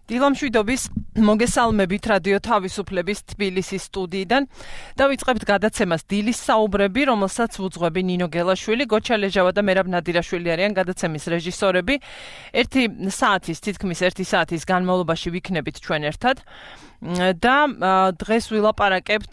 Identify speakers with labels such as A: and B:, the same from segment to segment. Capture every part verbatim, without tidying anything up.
A: დილამშვიდობის მოგესალმებით რადიო თავისუფლების თბილისის სტუდიიდან. დავიწყებთ გადაცემას დილის საუბრები, რომელსაც უძღვები ნინო გელაშვილი, გოჩა ლეჟავა და მერაბ ნადირაშვილი არიან გადაცემის რეჟისორები. ერთი საათის, თითქმის ერთი საათის განმავლობაში ვიქნებით ჩვენ ერთად და დღეს ვილაპარაკებთ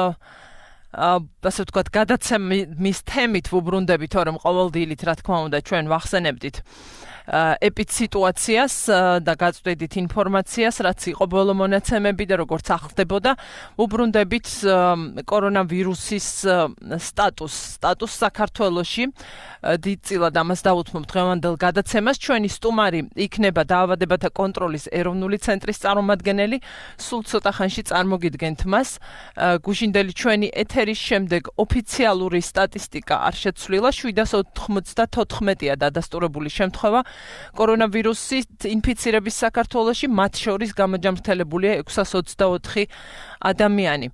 A: ასე ვთქვათ, გადაცემის თემით ვუბრუნდებით, რომ ყოველდილით, რა თქმა უნდა, ჩვენ ვახსენებდით ეპიდსიტუაციას და გაწვდით ინფორმაციას, რაც იყო ბოლო მონაცემები და როგორც ახსნებოდა, უბრუნდებით კორონავირუსის სტატუს, სტატუს საქართველოში. დიდწილად ამას დავუთმობ დღევანდელ გადაცემას. ჩვენი სტუმარი იქნება დაავადებათა კონტროლის ეროვნული ცენტრის წარმომადგენელი. სულ ცოტა ხანში წარმოგიდგენთ მას. გუშინდელი ჩვენი ეთერის შემდეგ ოფიციალური სტატისტიკა არ შეცვლილა, შვიდას ოთხმოცდათოთხმეტია დადასტურებული შემთხვევა კორონავირუსით ინფიცირების საქართველოში, მათ შორის გამოჯამრთელებულია ექვსას ოცდაოთხი ადამიანი.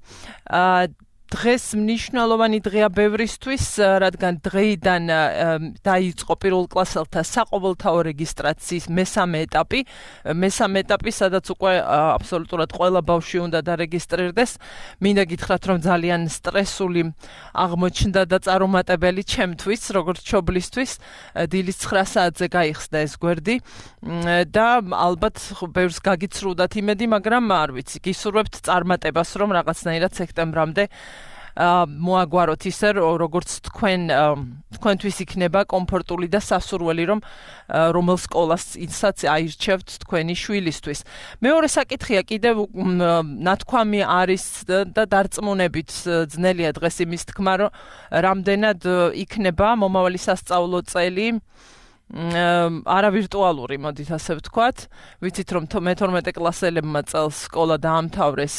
A: დღეს მნიშვნელოვანი დღეა ბევრისთვის, რადგან დღეიდან დაიწყო პირველ კლასელთა საყოველთაო რეგისტრაციის მესამე ეტაპი, მესამე ეტაპი, სადაც უკვე აბსოლუტურად ყველა ბავშვი უნდა დარეგისტრირდეს. მინდა გითხრათ, რომ ძალიან სტრესული აღმოჩნდა და წარუმატებელი ჩემთვის, როგორც მშობლისთვის, დილის ცხრა საათზე გაიხსნა ეს გვერდი და ალბათ ბევრს გაგიცრუდათ იმედი, მაგრამ არ ვიცი, გისურვებთ წარმატებას, რომ რაღაცნაირად სექტემბრამდე მოაგვაროთ ისე, როგორც თქვენ თქვენთვის იქნება კომფორტული და სასურველი, რომ რომელ სკოლასაც აირჩევთ თქვენი შვილისთვის. მეორე საკითხია კიდევ ნათქვამი არის და დარწმუნებით ძნელია დღეს იმის თქმა, რომ რამდენად იქნება მომავალი სასწავლო წელი არავირტუალური, მოდით ასე ვთქვათ. ვიცით, რომ მეთორმეტე კლასელებმა წელს სკოლა დაამთავრეს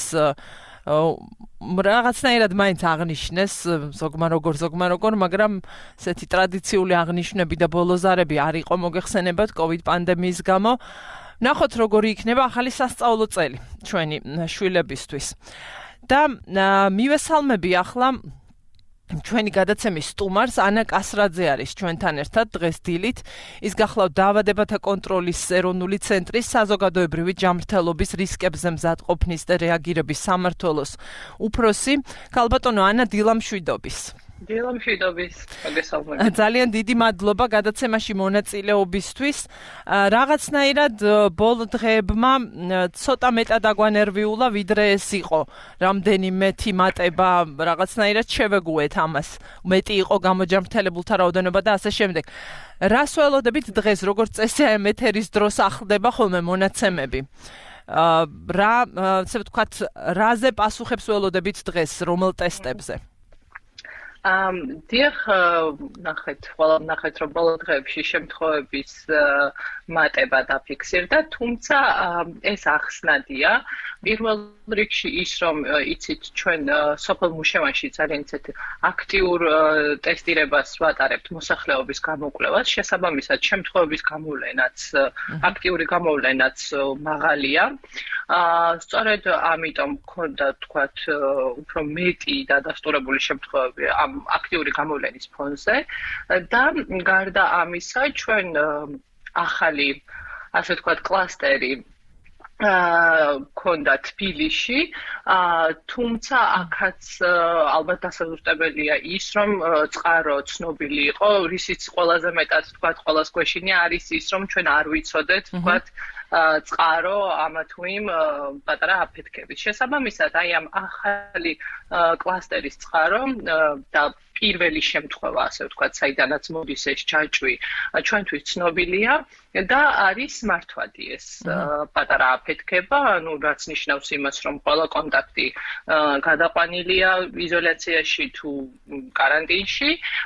A: რაღაცნაირად მაინც აღნიშნეს, ზოგმა როგორ, ზოგმა როგორ, მაგრამ ესეთი ტრადიციული აღნიშვნები და ბოლოზარები არ იყო მოგეხსენებათ კოვიდ პანდემიის გამო. ნახოთ, როგორი იქნება ახალი სასწავლო წელი ჩვენი შვილებისთვის. და მივესალმები ახლა ჩვენი გადაცემის სტუმარს, ანა კასრაძე არის ჩვენთან ერთად დღეს დილით. ის გახლავთ დაავადებათა კონტროლის ეროვნული ცენტრის საზოგადოებრივი ჯანმრთელობის რისკებზე მზადყოფნის და რეაგირების სამმართველოს უფროსი. ქალბატონო ანა, დილამშვიდობის.
B: დილამშვიდობის, მოგესალმებით.
A: ძალიან დიდი მადლობა გადაცემაში მონაწილეობისთვის. რაღაცნაირად ბოლო დღეებმა ცოტა მეტად აგვანერვიულა, ვიდრე ეს იყო. რამდენიმე თიმატება რაღაცნაირად შევეგუეთ ამას. მეტი იყო გამოჯამრთელებულთა რაოდენობა და ასე შემდეგ. რას ველოდებით დღეს, როგორც წესია ამ ეთერის დროს ახლდება ხოლმე მონაცემები? რა, ასე ვთქვათ, რაზე პასუხებს ველოდებით დღეს, რომელ ტესტებზე?
B: ამ დიახ, ნახეთ, ყველა ნახეთ, რომ ბოლო დღეებში შემთხვევების მატება დაფიქსირდა, თუმცა ეს ახსნადია. პირველ რიგში ის, რომ იცით, ჩვენ სოფელ მუშევანში ძალიან ისეთ აქტიურ ტესტირებას ვატარებთ მოსახლეობის გამოკვლევას, შესაბამისად შემთხვევების გამოვლენაც, აქტიური გამოვლენაც მაღალია. სწორედ ამიტომ მქონდა, თქვათ, უფრო მეტი დადასტურებული შემთხვევები ამ აქტიური გამოვლენის ფონზე და გარდა ამისა, ჩვენ ახალი, ასე ვთქვათ, კლასტერი ქონდა თბილისში, თუმცა აქაც ალბათ დასაზუსტებელია ის, რომ წყარო ცნობილი იყო, რისიც ყველაზე მეტად, თქვათ, ყველას გვეშინია არის ის, რომ ჩვენ არ ვიცოდეთ, თქვათ, წყარო ამა თუ იმ პატარა აფეთქების. შესაბამისად, აი ამ ახალი კლასტერის წყარო და პირველი შემთხვევა, ასე ვთქვათ, საიდანაც მოდის ეს ჯაჭვი, ჩვენთვის ცნობილია და არის მართვადი ეს პატარა აფეთქება, ანუ რაც ნიშნავს იმას, რომ ყველა კონტაქტი გადაყვანილია იზოლაციაში თუ კარანტინში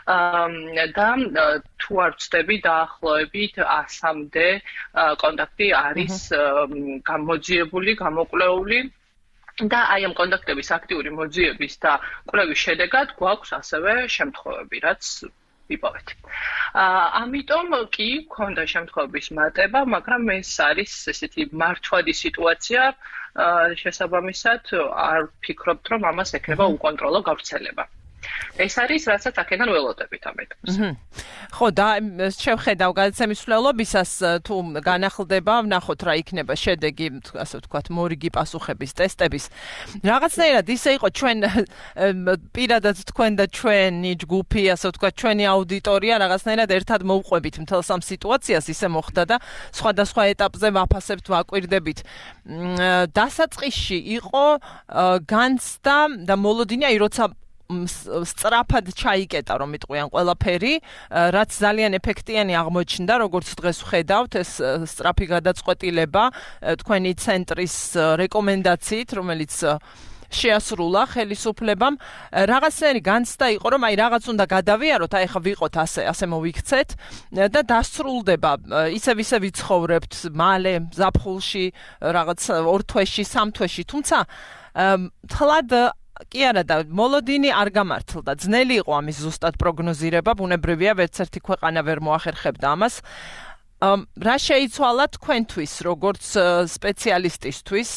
B: და თუ არ ვწდები დაახლოებით ასამდე კონტაქტი არის გამოძიებული, გამოკვლეული. და აი ამ კონტაქტების აქტიური მოძიების და კვლევის შედეგად გვაქვს ასევე შემთხვევები, რაც ვიპოვეთ. ამიტომ კი ქონდა შემთხვევების მატება, მაგრამ ეს არის ესეთი მართვადი სიტუაცია, შესაბამისად არ ვფიქრობთ, რომ ამას ექნება უკონტროლო გავრცელება. ეს არის რასაც აქედან ველოდებით ამ ეტაპზე.
A: ხო, და შევხედავ გადაცემის მსვლელობისას თუ განახლდება, ვნახოთ რა იქნება შედეგი, ასე ვთქვათ, მორიგი პასუხების ტესტების. რაღაცნაირად ისე იყო ჩვენ პირადად თქვენ და ჩვენი ჯგუფი, ასე ვთქვათ, ჩვენი აუდიტორია რაღაცნაირად ერთად მოვყვებით მთელს ამ სიტუაციას, ისე მოხდა და სხვადასხვა ეტაპზე ვაფასებთ, ვაკვირდებით. დასაწყისში იყო განცდა და მოლოდინი, აი როცა სწრაფად ჩაიკეტა, რომ იტყვიან ყველაფერი, რაც ძალიან ეფექტიანი აღმოჩნდა, როგორც დღეს ვხედავთ, ეს სწრაფი გადაწყვეტილება თქვენი ცენტრის რეკომენდაციით, რომელიც შეასრულა ხელისუფლებამ, რაღაცნაირი განცდა იყო, რომ აი რაღაც უნდა გადავიაროთ, აი ხა ვიყოთ ასე, ასე მოვიქცეთ და დასრულდება, ისევ ისე ვიცხოვრებთ მალე ზაფხულში, რაღაც ორ თვეში, სამ თვეში, თუმცა თლად კი არა და მოლოდინი არ გამართლდა. ძნელი იყო ამის ზუსტად პროგნოზირება, ბუნებრივია, ვერც ერთი ქვეყანა ვერ მოახერხებდა ამას. რა შეიცვალა თქვენთვის, როგორც სპეციალისტისთვის,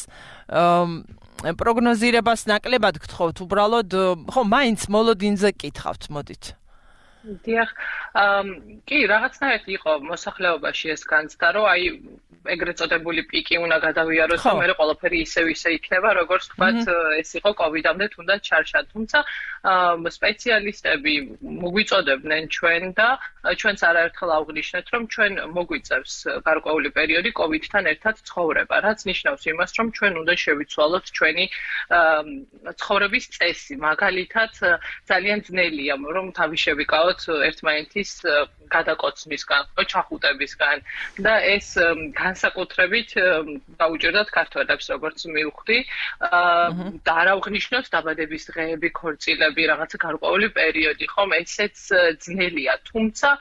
A: პროგნოზირებას ნაკლებად გთხოვთ, უბრალოდ, ხო, მაინც მოლოდინზე კითხავთ, მოდით.
B: დიახ, კი, რაღაცნაირად იყო მოსახლეობაში ეს განცდა, რომ აი ეგრეთ წოდებული პიკი უნდა გადავიაროთ, და მე ყველაფერი ისევ ისე იქნება, როგორც თქვათ, ეს იყო კოვიდამდე თუნდაც ჩარჩა. თუმცა სპეციალისტები მოგვიწოდებდნენ ჩვენ და ჩვენც არაერთხელ აღვნიშნეთ, რომ ჩვენ მოგვიწევს გარკვეული პერიოდი კოვიდთან ერთად ცხოვრება, რაც ნიშნავს იმას, რომ ჩვენ უნდა შევიცვალოთ ჩვენი ცხოვრების წესი. მაგალითად, ძალიან ძნელია, რომ თავი შევიკავოთ ერთმანეთის გადაკოცნისგან, ჩახუტებისგან და ეს განსაკუთრებით დაუჭირდათ ქართველებს, როგორც მივხვდი, და არ აღვნიშნოთ დაბადების დღეები, ქორწილები, რაღაცა გარკვეული პერიოდი, ხომ, ესეც ძნელია. თუმცა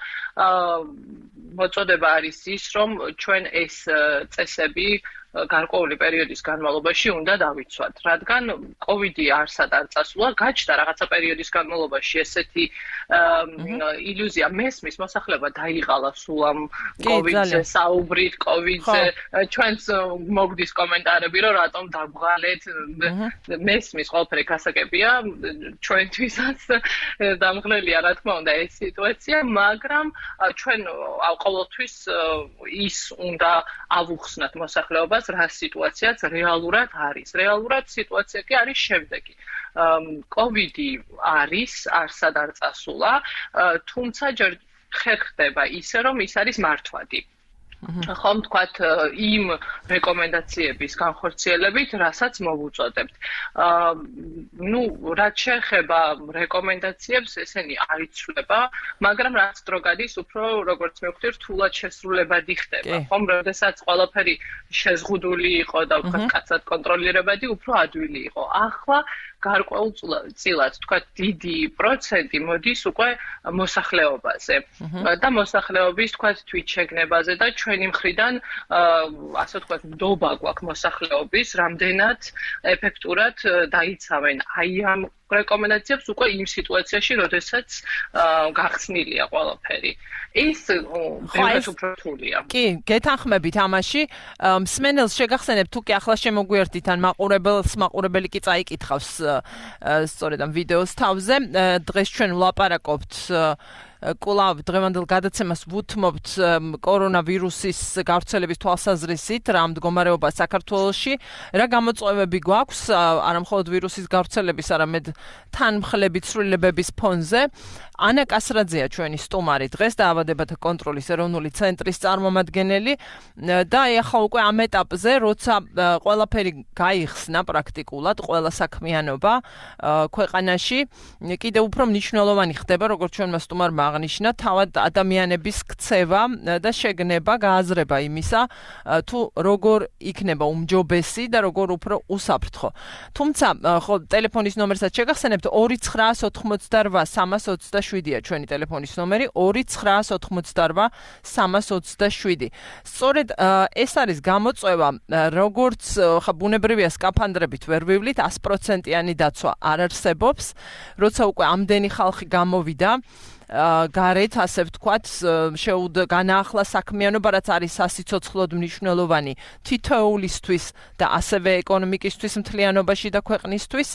B: მოწოდება არის ის, რომ ჩვენ ეს წესები გარკვეული პერიოდის განმავლობაში უნდა დავიცვათ, რადგან კოვიდი არსად არ წასულა, გაჩნდა რაღაცა პერიოდის განმავლობაში ესეთი ილუზია, მესმის მოსახლეობა დაიღალა სულ ამ კოვიდზე, საუბრით კოვიდზე, ჩვენც მოგდის კომენტარები, რომ რატომ დაგვღალეთ, მესმის ყველაფერი გასაგებია, ჩვენთვისაც დამღლელია, რა თქმა უნდა, ეს სიტუაცია, მაგრამ ჩვენ ყოველთვის ის უნდა ავუხსნათ მოსახლეობას, რა სიტუაციაც რეალურად არის. რეალურად სიტუაცია კი არის შემდეგი. კოვიდი არის, არსად არ წასულა, თუმცა ჯერ ხერხდება ისე, რომ ის არის მართვადი. ხომ თქვათ იმ რეკომენდაციების განხორციელებით, რასაც მოვუწოდებთ. ნუ რაც შეეხება რეკომენდაციებს, ესენი არ იცვლება, მაგრამ რაც დრო გადის, უფრო როგორც მივხვდი, რთულად შესრულებადი ხდება. ხომ, როდესაც ყველაფერი შეზღუდული იყო და ვთქვათ, კაცად კონტროლირებადი, უფრო ადვილი იყო. ახლა გარკვეულწილად, თქვათ, დიდი პროცენტი მოდის უკვე მოსახლეობაზე და მოსახლეობის, თქვათ, თვითშეგნებაზე და ჩვენი მხრიდან, ასე ვთქვათ, ნდობა გვაქვს მოსახლეობის, რამდენად ეფექტურად დაიცავენ აი ამ რეკომენდაციებს უკვე იმ სიტუაციაში, როდესაც გახსნილია ყველაფერი. ეს ბევრად უფრო რთულია.
A: კი, გეთანხმებით ამაში. მსმენელს შეგახსენებთ, თუ კი ახლა შემოგვიერთდით ან მაყურებელს, მაყურებელი კი წაიკითხავს სწორედ ამ ვიდეოს თავზე. დღეს ჩვენ ვლაპარაკობთ კვლავ დღევანდელ გადაცემას ვუთმობთ კორონავირუსის გავრცელების თვალსაზრისით, რა მდგომარეობა საქართველოში, რა გამოწვევები გვაქვს, არა მხოლოდ ვირუსის გავრცელების, არამედ თანმხლებით ცვლილებების ფონზე. ანა კასრაძეა ჩვენი სტუმარი დღეს, დაავადებათა კონტროლის ეროვნული ცენტრის წარმომადგენელი და ახლა უკვე ამ ეტაპზე, როცა ყველაფერი გაიხსნა პრაქტიკულად, ყველა საქმიანობა ქვეყანაში, კიდევ უფრო მნიშვნელოვანი ხდება, როგორც ჩვენმა სტუმარმა აღნიშნა, თავად ადამიანების ქცევა და შეგნება, გააზრება იმისა, თუ როგორ იქნება უმჯობესი და როგორ უფრო უსაფრთხო. თუმცა, ხო, ტელეფონის ნომერსაც შეგახსენებთ ორი ცხრაას ოთხმოცდარვა სამას ოცდაშვიდია ჩვენი ტელეფონის ნომერი ორი ცხრაას ოთხმოცდარვა სამას ოცდაშვიდი. სწორედ ეს არის გამოწვევა, როგორც ხა ბუნებრივია სკაფანდრებით ვერ ვივლით, ას პროცენტიანი დაცვა არ არსებობს, როცა უკვე ამდენი ხალხი გამოვიდა. გარეთ, ასე ვთქვათ, შეუდგანაახლა საქმიანობა, რაც არის სასიცოცხლოდ მნიშვნელოვანი თითოეულისთვის და ასევე ეკონომიკისთვის მთლიანობაში და ქვეყნისთვის.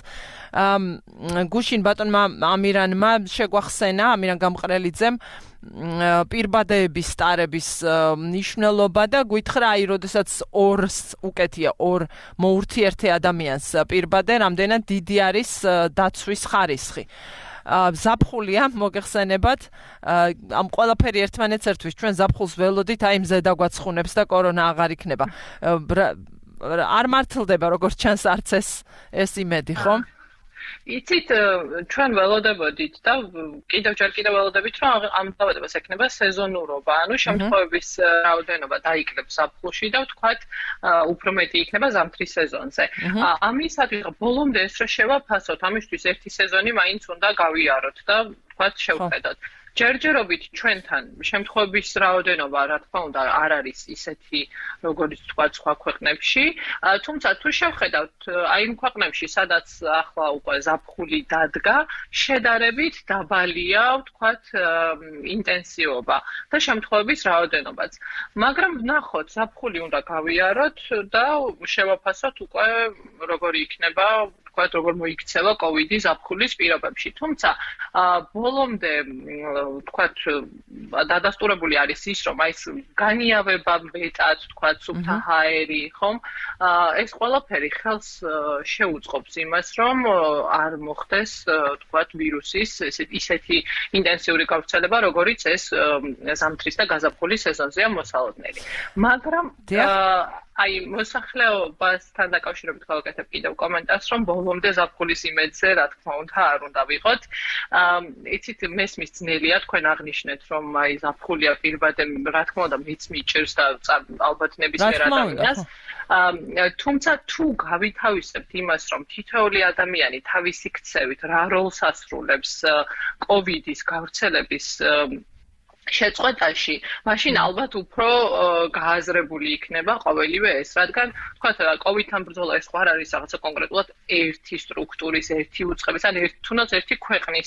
A: გუშინ ბატონმა ამირანმა შეგვახსენა, ამირან გამყრელიძემ პირბადეების სტარების მნიშვნელობა და გითხრა, აი, როდესაც ორს უკეთია, ორ მოურთიერთე ადამიანს პირბადე, რამდენად დიდი არის დაცვის ხარისხი. ზაფხულია მოგეხსენებათ, ამ ყველაფერი ერთმანეთს ერთვის, ჩვენ ზაფხულს ველოდით, აი მზე დაგვაცხუნებს და კორონა აღარ იქნება. არ მართლდება როგორც ჩანს არც ეს ეს იმედი, ხო?
B: იცით, ჩვენ ველოდებოდით და კიდევ ჯერ კიდევ ველოდებით, რომ ამ დაავადებას ექნება სეზონურობა, ანუ შემთხვევების რაოდენობა დაიკლებს ზაფხულში და ვთქვათ, უფრო მეტი იქნება ზამთრის სეზონზე. ამისათვის ბოლომდე ეს რა შევაფასოთ, ამისთვის ერთი სეზონი მაინც უნდა გავიაროთ და ვთქვათ, შევხედოთ. ჯერჯერობით ჩვენთან შემთხვევების რაოდენობა, რა თქმა უნდა, არ არის ისეთი, როგორც თქვა სხვა ქვეყნებში, თუმცა თუ შევხედავთ აი იმ ქვეყნებში, სადაც ახლა უკვე ზაფხული დადგა, შედარებით დაბალია, ვთქვათ, ინტენსივობა და შემთხვევების რაოდენობაც. მაგრამ ვნახოთ, ზაფხული უნდა გავიაროთ და შევაფასოთ უკვე როგორი იქნება ვთქვათ, როგორ მოიქცევა კოვიდი ზაფხულის პირობებში. თუმცა ბოლომდე ვთქვათ, დადასტურებული არის ის, რომ აი ეს განიავება მეტად, ვთქვათ, სუფთა ჰაერი, ხომ? ეს ყველაფერი ხელს შეუწყობს იმას, რომ არ მოხდეს, ვთქვათ, ვირუსის ისეთი ინტენსიური გავრცელება, როგორიც ეს ზამთრის და გაზაფხულის სეზონზეა მოსალოდნელი. მაგრამ აი მოსახლეობასთან დაკავშირებით გავაკეთებ კიდევ კომენტარს, რომ ბოლომდე ზაფხულის იმედზე, რა თქმა უნდა, არ უნდა ვიყოთ. იცით, მესმის ძნელია თქვენ აღნიშნეთ, რომ აი ზაფხულია პირბადე, რა თქმა უნდა, მეც მიჭირს და ალბათ ნებისმიერ ადამიანს. თუმცა თუ გავითავისებთ იმას, რომ თითოეული ადამიანი თავისი ქცევით რა როლს ასრულებს კოვიდის გავრცელების შეწყვეტაში, მაშინ ალბათ უფრო გააზრებული იქნება ყოველივე ეს, რადგან თქვათ, კოვიდთან ბრძოლა ეს არ არის რაღაცა კონკრეტულად ერთი სტრუქტურის, ერთი უწყების, ან თუნდაც ერთი ქვეყნის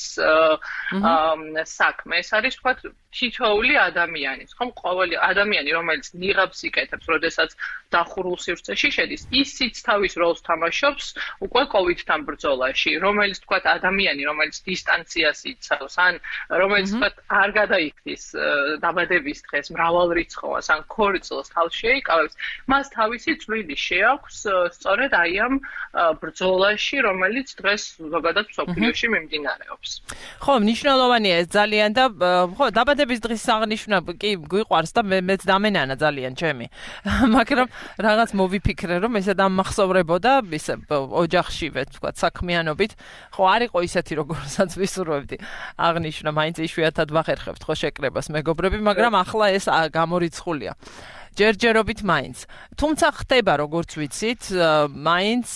B: საქმე. ეს არის, თქვათ, თითოეული ადამიანის, ხომ, ყოველი ადამიანი, რომელიც ნიღაბს იკეთებს, როდესაც დახურულ სივრცეში შედის, ისიც თავის როლს თამაშობს უკვე კოვიდთან ბრძოლაში, რომელიც, თქვათ, ადამიანი, რომელიც დისტანციას იცავს, ან რომელიც, თქვათ, არ გადაიქცეს დაბადების დღეს მრავალრიცხოვას ან ქორწილს თავს შეიკავებს, მას თავისი წვლილი შეაქვს სწორედ აი ამ ბრძოლაში, რომელიც დღეს ზოგადად მსოფლიოში მიმდინარეობს.
A: ხო, მნიშვნელოვანია ეს ძალიან და ხო, დაბადების დღის აღნიშვნა კი გვიყვარს და მეც დამენანა ძალიან ჩემი. მაგრამ რაღაც მოვიფიქრე, რომ ესე დამახსოვრებოდა ისე ოჯახშივე, თქვა, საქმიანობით. ხო, არ იყო ისეთი, როგორცაც ვისურვებდი. აღნიშნა, მაინც იშვიათად ვახერხებთ ხო შეკრებას მეგობრები, მაგრამ ახლა ეს გამორიცხულია. ჯერჯერობით მაინც. თუმცა ხდება, როგორც ვიცით, მაინც,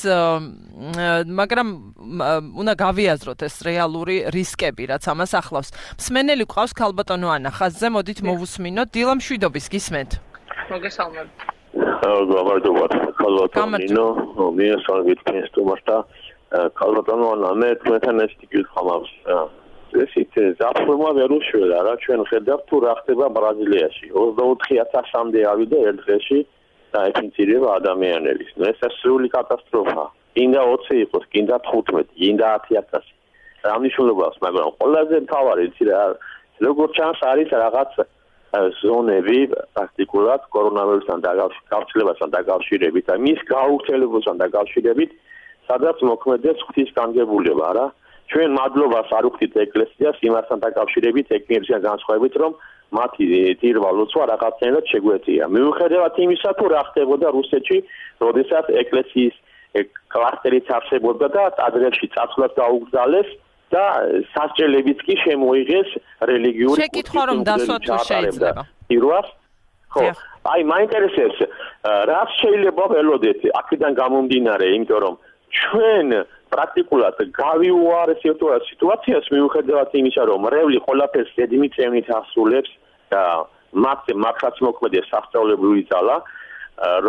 A: მაგრამ უნდა გავიაზროთ ეს რეალური რისკები, რაც ამას ახლავს. მსმენელი გვყავს ქალბატონო ანა ხაზზე, მოდით მოვუსმინოთ. დილა მშვიდობის, გისმენთ?
B: მოგესალმებით.
C: გამარჯობათ, ქალბატონო ნინო, მიესალმებით ფენსტუმარს და ქალბატონო ანა, მე თქვენთან ერთი კითხვა მაქვს. ესეთ ზაფხულმა ვერ უშველა რა, ჩვენ ხედავთ თუ რა ხდება ბრაზილიაში. ოცდაოთხი ათასამდე ავიდა ერთ დღეში და ეფინცირება ადამიანების. ეს სრული კატასტროფა. კიდე ოცი იყოს, კიდე თხუთმეტი, კიდე ათი ათასი. რა მნიშვნელობას, მაგრამ ყველაზე მთავარი იცი რა, როგორც ჩანს არის რაღაც ზონები პრაქტიკულად კორონავირუსთან დაკავშირებასთან დაკავშირებით და მის გავრცელებასთან დაკავშირებით, სადაც მოქმედებს ღვთისგანგებულება რა. ჩვენ მადლობას არ ვუხდით ეკლესიას იმასთან დაკავშირებით, ეკლესიას განსხვავებით, რომ მათი ძირვა ლოცვა რაღაცნაირად შეგვეწია. მიუხედავად იმისა, თუ რა ხდებოდა რუსეთში, როდესაც ეკლესიის კლასტერიც არსებობდა და ტაძრებში წასვლაც დაუგზავნეს და სასჯელებიც კი შემოიღეს რელიგიური
A: შეკითხვა რომ დასვათ შეიძლება.
C: პირველად ხო, აი მაინტერესებს რა შეიძლება ველოდეთ აქედან გამომდინარე, იმიტომ რომ ჩვენ პრაქტიკულად გავიუარეს სიტუაციას მიუხედავად იმისა, რომ მრევლი ყველაფერს ზედმიწევნით ასრულებს და მათ მათაც მოქმედებს სასწავლებლური ძალა, რომ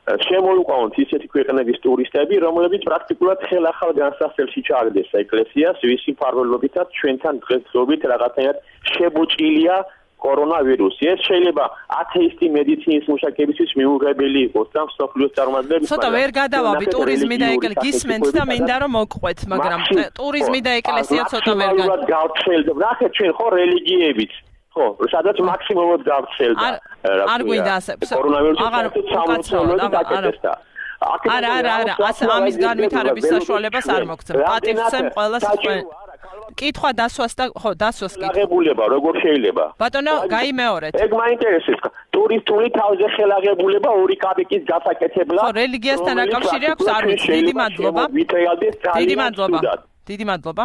C: შემოუყვანოთ ისეთი ქვეყნების ტურისტები, რომლებიც პრაქტიკულად ხელახალ განსასწრებში ჩააგდეს ეკლესიას, ვისი მფარველობითაც ჩვენთან დღესდღეობით რაღაცნაირად შებოჭილია კორონავირუსი. ეს შეიძლება ათეისტი მედიცინის მუშაკებისთვის მიუღებელი იყოს და მსოფლიოს წარმომადგენლებს.
A: ცოტა ვერ გადავაბი ტურიზმი და ეკლესია გისმენთ და მინდა რომ მოყვეთ, მაგრამ ტურიზმი და ეკლესია ცოტა ვერ
C: გადავაბი. გავრცელდა. ნახეთ ჩვენ ხო რელიგიებით ხო, სადაც მაქსიმუმად გავრცელდა.
A: არ გვინდა ასე.
C: კორონავირუსი სამოცდაოთხი დაკეთდა.
A: არა, არა, არა, ასე ამის განვითარების საშუალებას არ მოგცემ. პატივცემ ყველას თქვენ. კითხვა დასვას და ხო, დასვას კითხვა.
C: აღებულება, როგორ შეიძლება?
A: ბატონო, გაიმეორეთ.
C: ეგ მაინტერესებს. ტურისტული თავზე ხელაღებულება ორი კაპიკის გასაკეთებლად.
A: ხო, რელიგიასთან აკავშირი აქვს, არ ვიცი. დიდი მადლობა. დიდი მადლობა. დიდი მადლობა.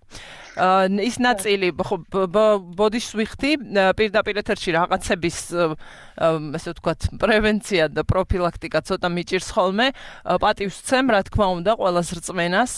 A: ის ნაწილი ბოდიშს ვიხდი პირდაპირ ეთერში რაღაცების ასე ვთქვათ პრევენცია და პროფილაქტიკა ცოტა მიჭირს ხოლმე პატივს ვცემ რა თქმა უნდა ყველას რწმენას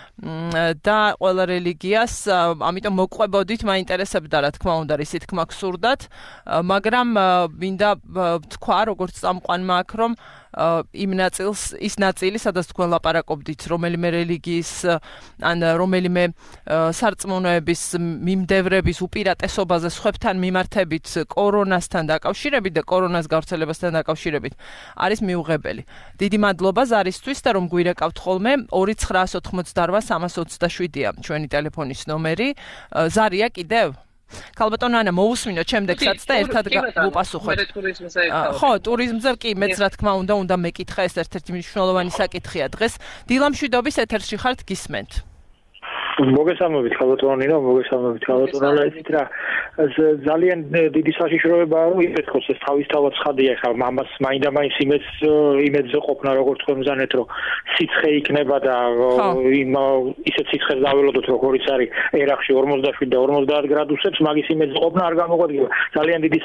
A: და ყველა რელიგიას ამიტომ მოყვებოდით მაინტერესებდა რა თქმა უნდა რისი თქმა გსურდათ მაგრამ მინდა თქვა როგორც წამყვანმა აქ რომ იმ ნაწილს ის ნაწილი სადაც თქვენ ლაპარაკობდით რომელიმე რელიგიის ან რომელიმე სარწმუნოების მიმდევრების უპირატესობაზე სხვებთან მიმართებით კორონასთან დაკავშირებით და კორონას გავრცელებასთან დაკავშირებით არის მიუღებელი. დიდი მადლობა ზარისთვის და რომ გვირეკავთ ხოლმე ორი ცხრაას ოთხმოცდაოთხ სამას ოცდაშვიდია ჩვენი ტელეფონის ნომერი. ზარია კიდევ? ქალბატონო ანა მოусმინოთ შემდეგსაც და ერთად ვუპასუხოთ. ხო, ტურიზმზე კი მეც რა თქმა უნდა უნდა მეკითხა ეს ერთ-ერთი მნიშვნელოვანი საკითხია დღეს. დილამშვიდობის ეთერში ხართ გისმენთ.
D: მოგესალმებით ქალბატონო ნინო, მოგესალმებით ქალბატონო ლაიცით რა. ძალიან დიდი საშიშროებაა რომ იფეთქოს ეს თავისთავად ცხადია ხა მამას მაინდა მაინც იმეც იმედზე ყოფნა როგორც თქვენ მზანეთ რომ სიცხე იქნება და იმ ისეთ სიცხეს დაველოდოთ როგორიც არის ერახში ორმოცდაშვიდ და ორმოცდაათ გრადუსებს მაგის იმედზე ყოფნა არ გამოგვადგება. ძალიან დიდი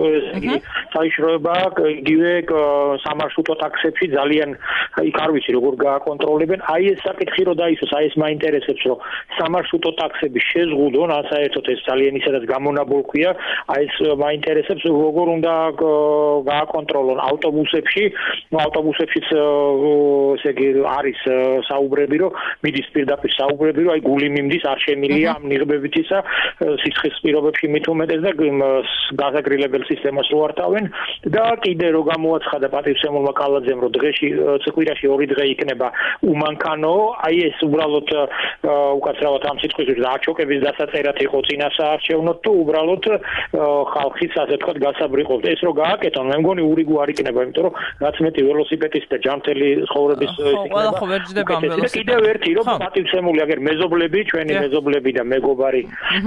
D: საშიშროებაა იგივე სამარშრუტო ტაქსებში ძალიან იქ არ ვიცი როგორ გააკონტროლებენ. აი ეს საკითხი რომ დაისოს, აი ეს მაინტერესებს რომ სამარშრუტო ტაქსები შეზღუდონ, ან საერთოდ ეს ძალიან ისედაც გამონაბოლქვია, აი ეს მაინტერესებს როგორ უნდა გააკონტროლონ ავტობუსებში, ავტობუსებშიც ესე იგი არის საუბრები, რომ მიდის პირდაპირ საუბრები, რომ აი გული მიმდის, არ შემილია ამ ნიღბებითისა სიცხის პირობებში მით უმეტეს და გაზაგრილებელ სისტემას რო ართავენ და კიდე რო გამოაცხადა პატივცემულმა კალაძემ, რომ დღეში კვირაში ორი დღე იქნება უმანქანო, აი ეს უბრალოდ უკაცრავად ამ სიტყვის დაჩოკების დასაწერად იყო წინასაარჩევნო თუ უბრალოდ ხალხის ასე ვთქვათ გასაბრიყობთ. ეს რო გააკეთონ, მე მგონი ურიგო არ იქნება, იმიტომ რომ რაც მეტი ველოსიპედის და ჯანმრთელი ცხოვრების
A: ყველა ხო ვერ ჯდება ამ ველოსიპედს.
D: კიდევ ერთი რომ პატივცემული აგერ მეზობლები, ჩვენი მეზობლები და მეგობარი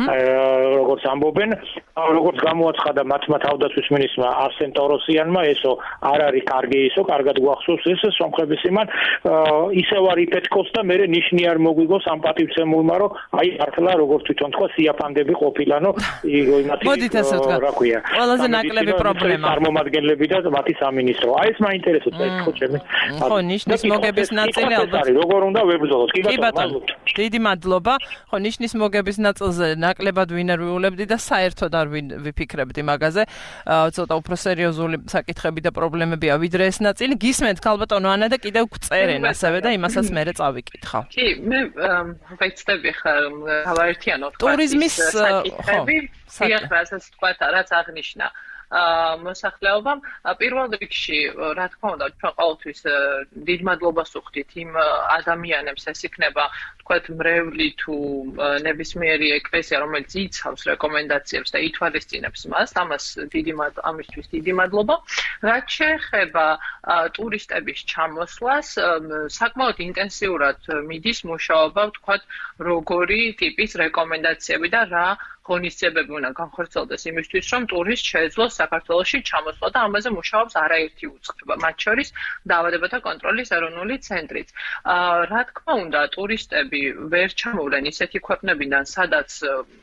D: როგორც ამბობენ, როგორც გამოაცხადა მათმა თავდაცვის მინისტრმა არსენ ტოროსიანმა, ესო არ არის კარგი ისო, კარგად გვახსოვს ეს სომხების იმან, ისევ არ იფეთქოს და მე ნიშნი არ მოგვიგოს ამ პატივცემულმა, რომ აი მართლა როგორც თვითონ თქვა სიაფანდები ყოფილანო იმათი რა ქვია.
A: ყველაზე ნაკლები პრობლემა.
D: წარმომადგენლები და მათი სამინისტრო. აი ეს მაინტერესებს ეს ხო ჩემი.
A: ხო, ნიშნის მოგების ნაწილი ალბათ.
D: როგორ უნდა ვებრძოლოთ?
A: კი ბატონო. დიდი მადლობა. ხო, ნიშნის მოგების ნაწილზე ნაკლებად ვინერვიულებდი და საერთოდ არ ვიფიქრებდი მაგაზე. ცოტა უფრო სერიოზული საკითხები და პრობლემებია ვიდრე ეს ნაწილი. გისმენთ ქალბატონო ანა და კიდევ გწერენ ასევე და იმასაც მერე წავიკითხავ.
B: კი, მე ვეცდები ხა გავაერთიანოთ
A: ტურიზმის
B: საკითხები, სიახლესაც თქვა რაც აღნიშნა მოსახლეობამ პირველ რიგში რა თქმა უნდა ჩვენ ყოველთვის დიდ მადლობას ვუხდით იმ ადამიანებს ეს იქნება თქვათ მრევლი თუ ნებისმიერი ეკლესია რომელიც იცავს რეკომენდაციებს და ითვალისწინებს მას ამას დიდი ამისთვის დიდი მადლობა რაც შეეხება ტურისტების ჩამოსვლას საკმაოდ ინტენსიურად მიდის მუშაობა თქვათ როგორი ტიპის რეკომენდაციები და რა ღონისძიებები უნდა განხორციელდეს იმისთვის, რომ ტურისტ შეეძლოს საქართველოში ჩამოსვლა და ამაზე მუშაობს არაერთი უწყება, მათ შორის დაავადებათა კონტროლის ეროვნული ცენტრიც. რა თქმა უნდა, ტურისტები ვერ ჩამოვლენ ისეთი ქვეყნებიდან, სადაც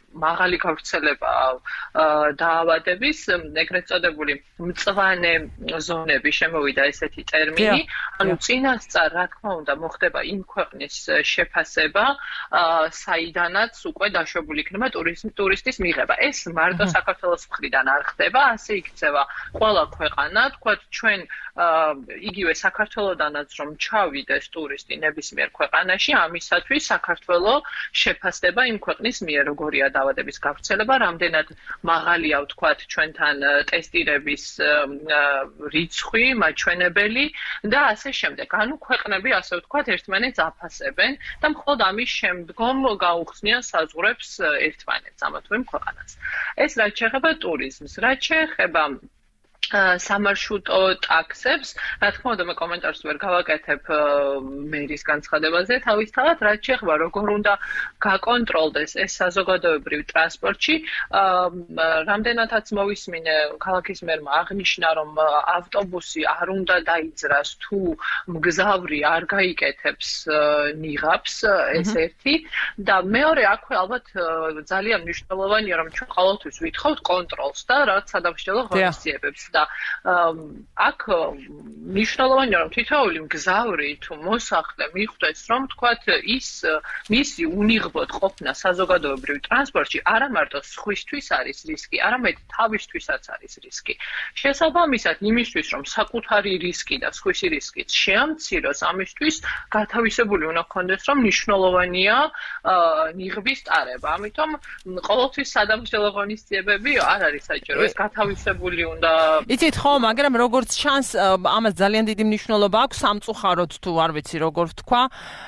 B: მაღალი გავრცელება დაავადების, ეგრეთ წოდებული მწვანე ზონები შემოვიდა ესეთი ტერმინი, ანუ წინასწარ რა თქმა უნდა მოხდება იმ ქვეყნის შეფასება, საიდანაც უკვე დაშვებული იქნება ტურისტის მიღება. ეს მარტო საქართველოს მხრიდან არ ხდება, ასე იქცევა ყველა ქვეყანა, თქვათ ჩვენ იგივე საქართველოდანაც რომ ჩავიდეს ტურისტი ნებისმიერ ქვეყანაში, ამისათვის საქართველო შეფასდება იმ ქვეყნის მიერ როგორია დაავადების გავრცელება, რამდენად მაღალია ვთქვათ ჩვენთან ტესტირების რიცხვი, მაჩვენებელი და ასე შემდეგ. ანუ ქვეყნები ასე ვთქვათ ერთმანეთს აფასებენ და მხოლოდ ამის შემდგომ გაუხსნიან საზღვრებს ერთმანეთს ამა თუ იმ ქვეყანას. ეს რაც შეეხება ტურიზმს, რაც შეეხება სამარშრუტო ტაქსებს, რა თქმა უნდა მე კომენტარს ვერ გავაკეთებ მერის განცხადებაზე, თავისთავად რაც შეეხება როგორ უნდა გაკონტროლდეს ეს საზოგადოებრივ ტრანსპორტში, რამდენადაც მოვისმინე ქალაქის მერმა აღნიშნა, რომ ავტობუსი არ უნდა დაიძრას თუ მგზავრი არ გაიკეთებს ნიღაბს, ეს ერთი და მეორე აქვე ალბათ ძალიან მნიშვნელოვანია, რომ ჩვენ ყოველთვის ვითხოვთ კონტროლს და რაღაც სადამსჯელო ღონისძიებებს. და აქ მნიშვნელოვანია რომ თითოეული მგზავრი თუ მოსახლე მიხვდეს რომ თქვათ ის მისი უნიღბოდ ყოფნა საზოგადოებრივ ტრანსპორტში არა მარტო სხვისთვის არის რისკი, არამედ თავისთვისაც არის რისკი. შესაბამისად იმისთვის რომ საკუთარი რისკი და სხვისი რისკიც შეამციროს, ამისთვის გათავისებული უნდა ქონდეს რომ მნიშვნელოვანია ნიღბის ტარება. ამიტომ ყოველთვის სადამსჯელო ღონისძიებები არ არის საჭირო, ეს გათავისებული უნდა
A: იცით ხო, მაგრამ როგორც ჩანს, ამას ძალიან დიდი მნიშვნელობა აქვს სამწუხაროდ თუ არ ვიცი როგორ ვთქვა.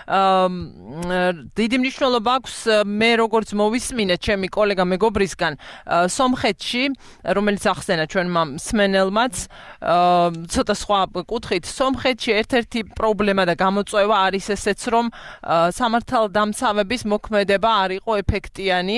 A: დიდი მნიშვნელობა აქვს მე როგორც მოვისმინე ჩემი კოლეგა მეგობრისგან სომხეთში, რომელიც ახსენა ჩვენმა მსმენელმაც, ცოტა სხვა კუთხით, სომხეთში ერთ-ერთი პრობლემა და გამოწვევა არის ესეც, რომ სამართალდამცავების მოქმედება არ იყო ეფექტიანი,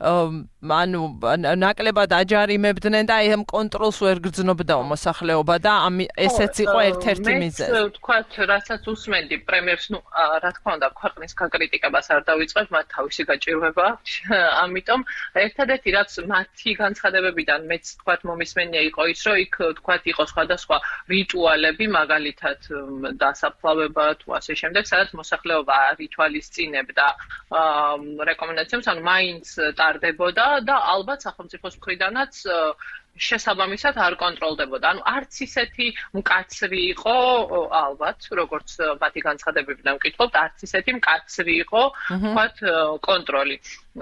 A: ანუ ნაკლებად აჯარიმებდნენ და ამ კონტროლს ვერ გრძნობდაო მოსახლეობა და ესეც იყო ერთ-ერთი მიზეზი.
B: მე ვთქვათ, რასაც უსმენდი პრემიერს, ნუ რა თქმა უნდა, ქვეყნის გაკრიტიკებას არ დავიწყებ, მათ თავისი გაჭირვება აქვს. ამიტომ ერთადერთი რაც მათი განცხადებებიდან მეც ვთქვათ მომისმენია იყო ის, რომ იქ ვთქვათ იყო სხვადასხვა რიტუალები, მაგალითად დასაფლავება თუ ასე შემდეგ, სადაც მოსახლეობა არ ითვალისწინებდა რეკომენდაციებს, ანუ მაინც ტარდებოდა და ალბათ სახელმწიფოს მხრიდანაც შესაბამისად არ კონტროლდებოდა. ანუ არც ისეთი მკაცრი იყო, ალბათ, როგორც მათი განცხადებებიდან ვკითხულობთ, არც ისეთი მკაცრი იყო, ვთქვათ, კონტროლი.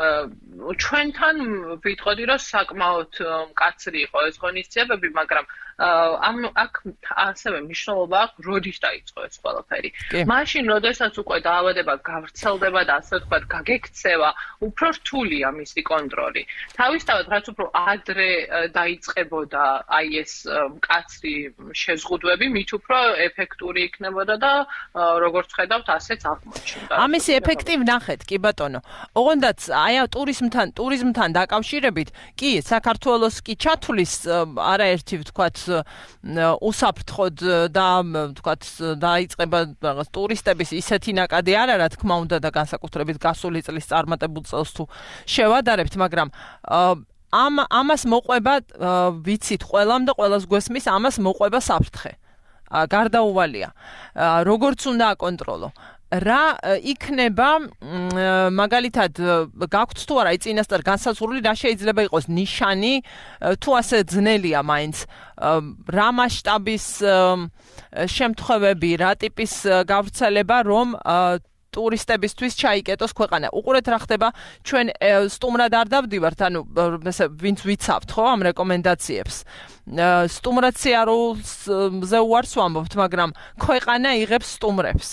B: ჩვენთან ვიტყოდი, რომ საკმაოდ მკაცრი იყო ეს ღონისძიებები, მაგრამ ამ აქ ასევე მნიშვნელობა აქვს, როდის დაიწყო ეს ყველაფერი. მაშინ, როდესაც უკვე დაავადება გავრცელდება და ასე ვთქვათ, გაგექცევა, უფრო რთულია მისი კონტროლი. თავისთავად, რაც უფრო ადრე დაიწყებოდა აი ეს მკაცრი შეზღუდვები, მით უფრო ეფექტური იქნებოდა და როგორც ხედავთ, ასეც აღმოჩნდა.
A: ამისი ეფექტი ვნახეთ, კი ბატონო. ოღონდაც აი ტურიზმთან, ტურიზმთან დაკავშირებით, კი, საქართველოს კი ჩათვლის არაერთი ვთქვათ უსაფრთხოდ და ვთქვათ დაიწყება რაღაც ტურისტების ისეთი ნაკადი არ არა, თქმა უნდა და განსაკუთრებით გასული წლის წარმატებულ წელს თუ შევადარებთ, მაგრამ ამ ამას მოყვება ვიცით ყველამ და ყველას გვესმის ამას მოყვება საფრთხე. გარდაუვალია. როგორც უნდა აკონტროლო. რა იქნება მაგალითად გაქვთ თუ არა წინასწარ განსაზღვრული რა შეიძლება იყოს ნიშანი თუ ასე ძნელია მაინც რა მასშტაბის შემთხვევები რა ტიპის გავრცელება რომ ტურისტებისთვის ჩაიკეტოს ქვეყანა. უყურეთ რა ხდება ჩვენ სტუმრად არ დავდივართ, ანუ ესე ვინც ვიცავთ ხო ამ რეკომენდაციებს. სტუმრად სიარულზე უარს ვამბობთ, მაგრამ ქვეყანა იღებს სტუმრებს.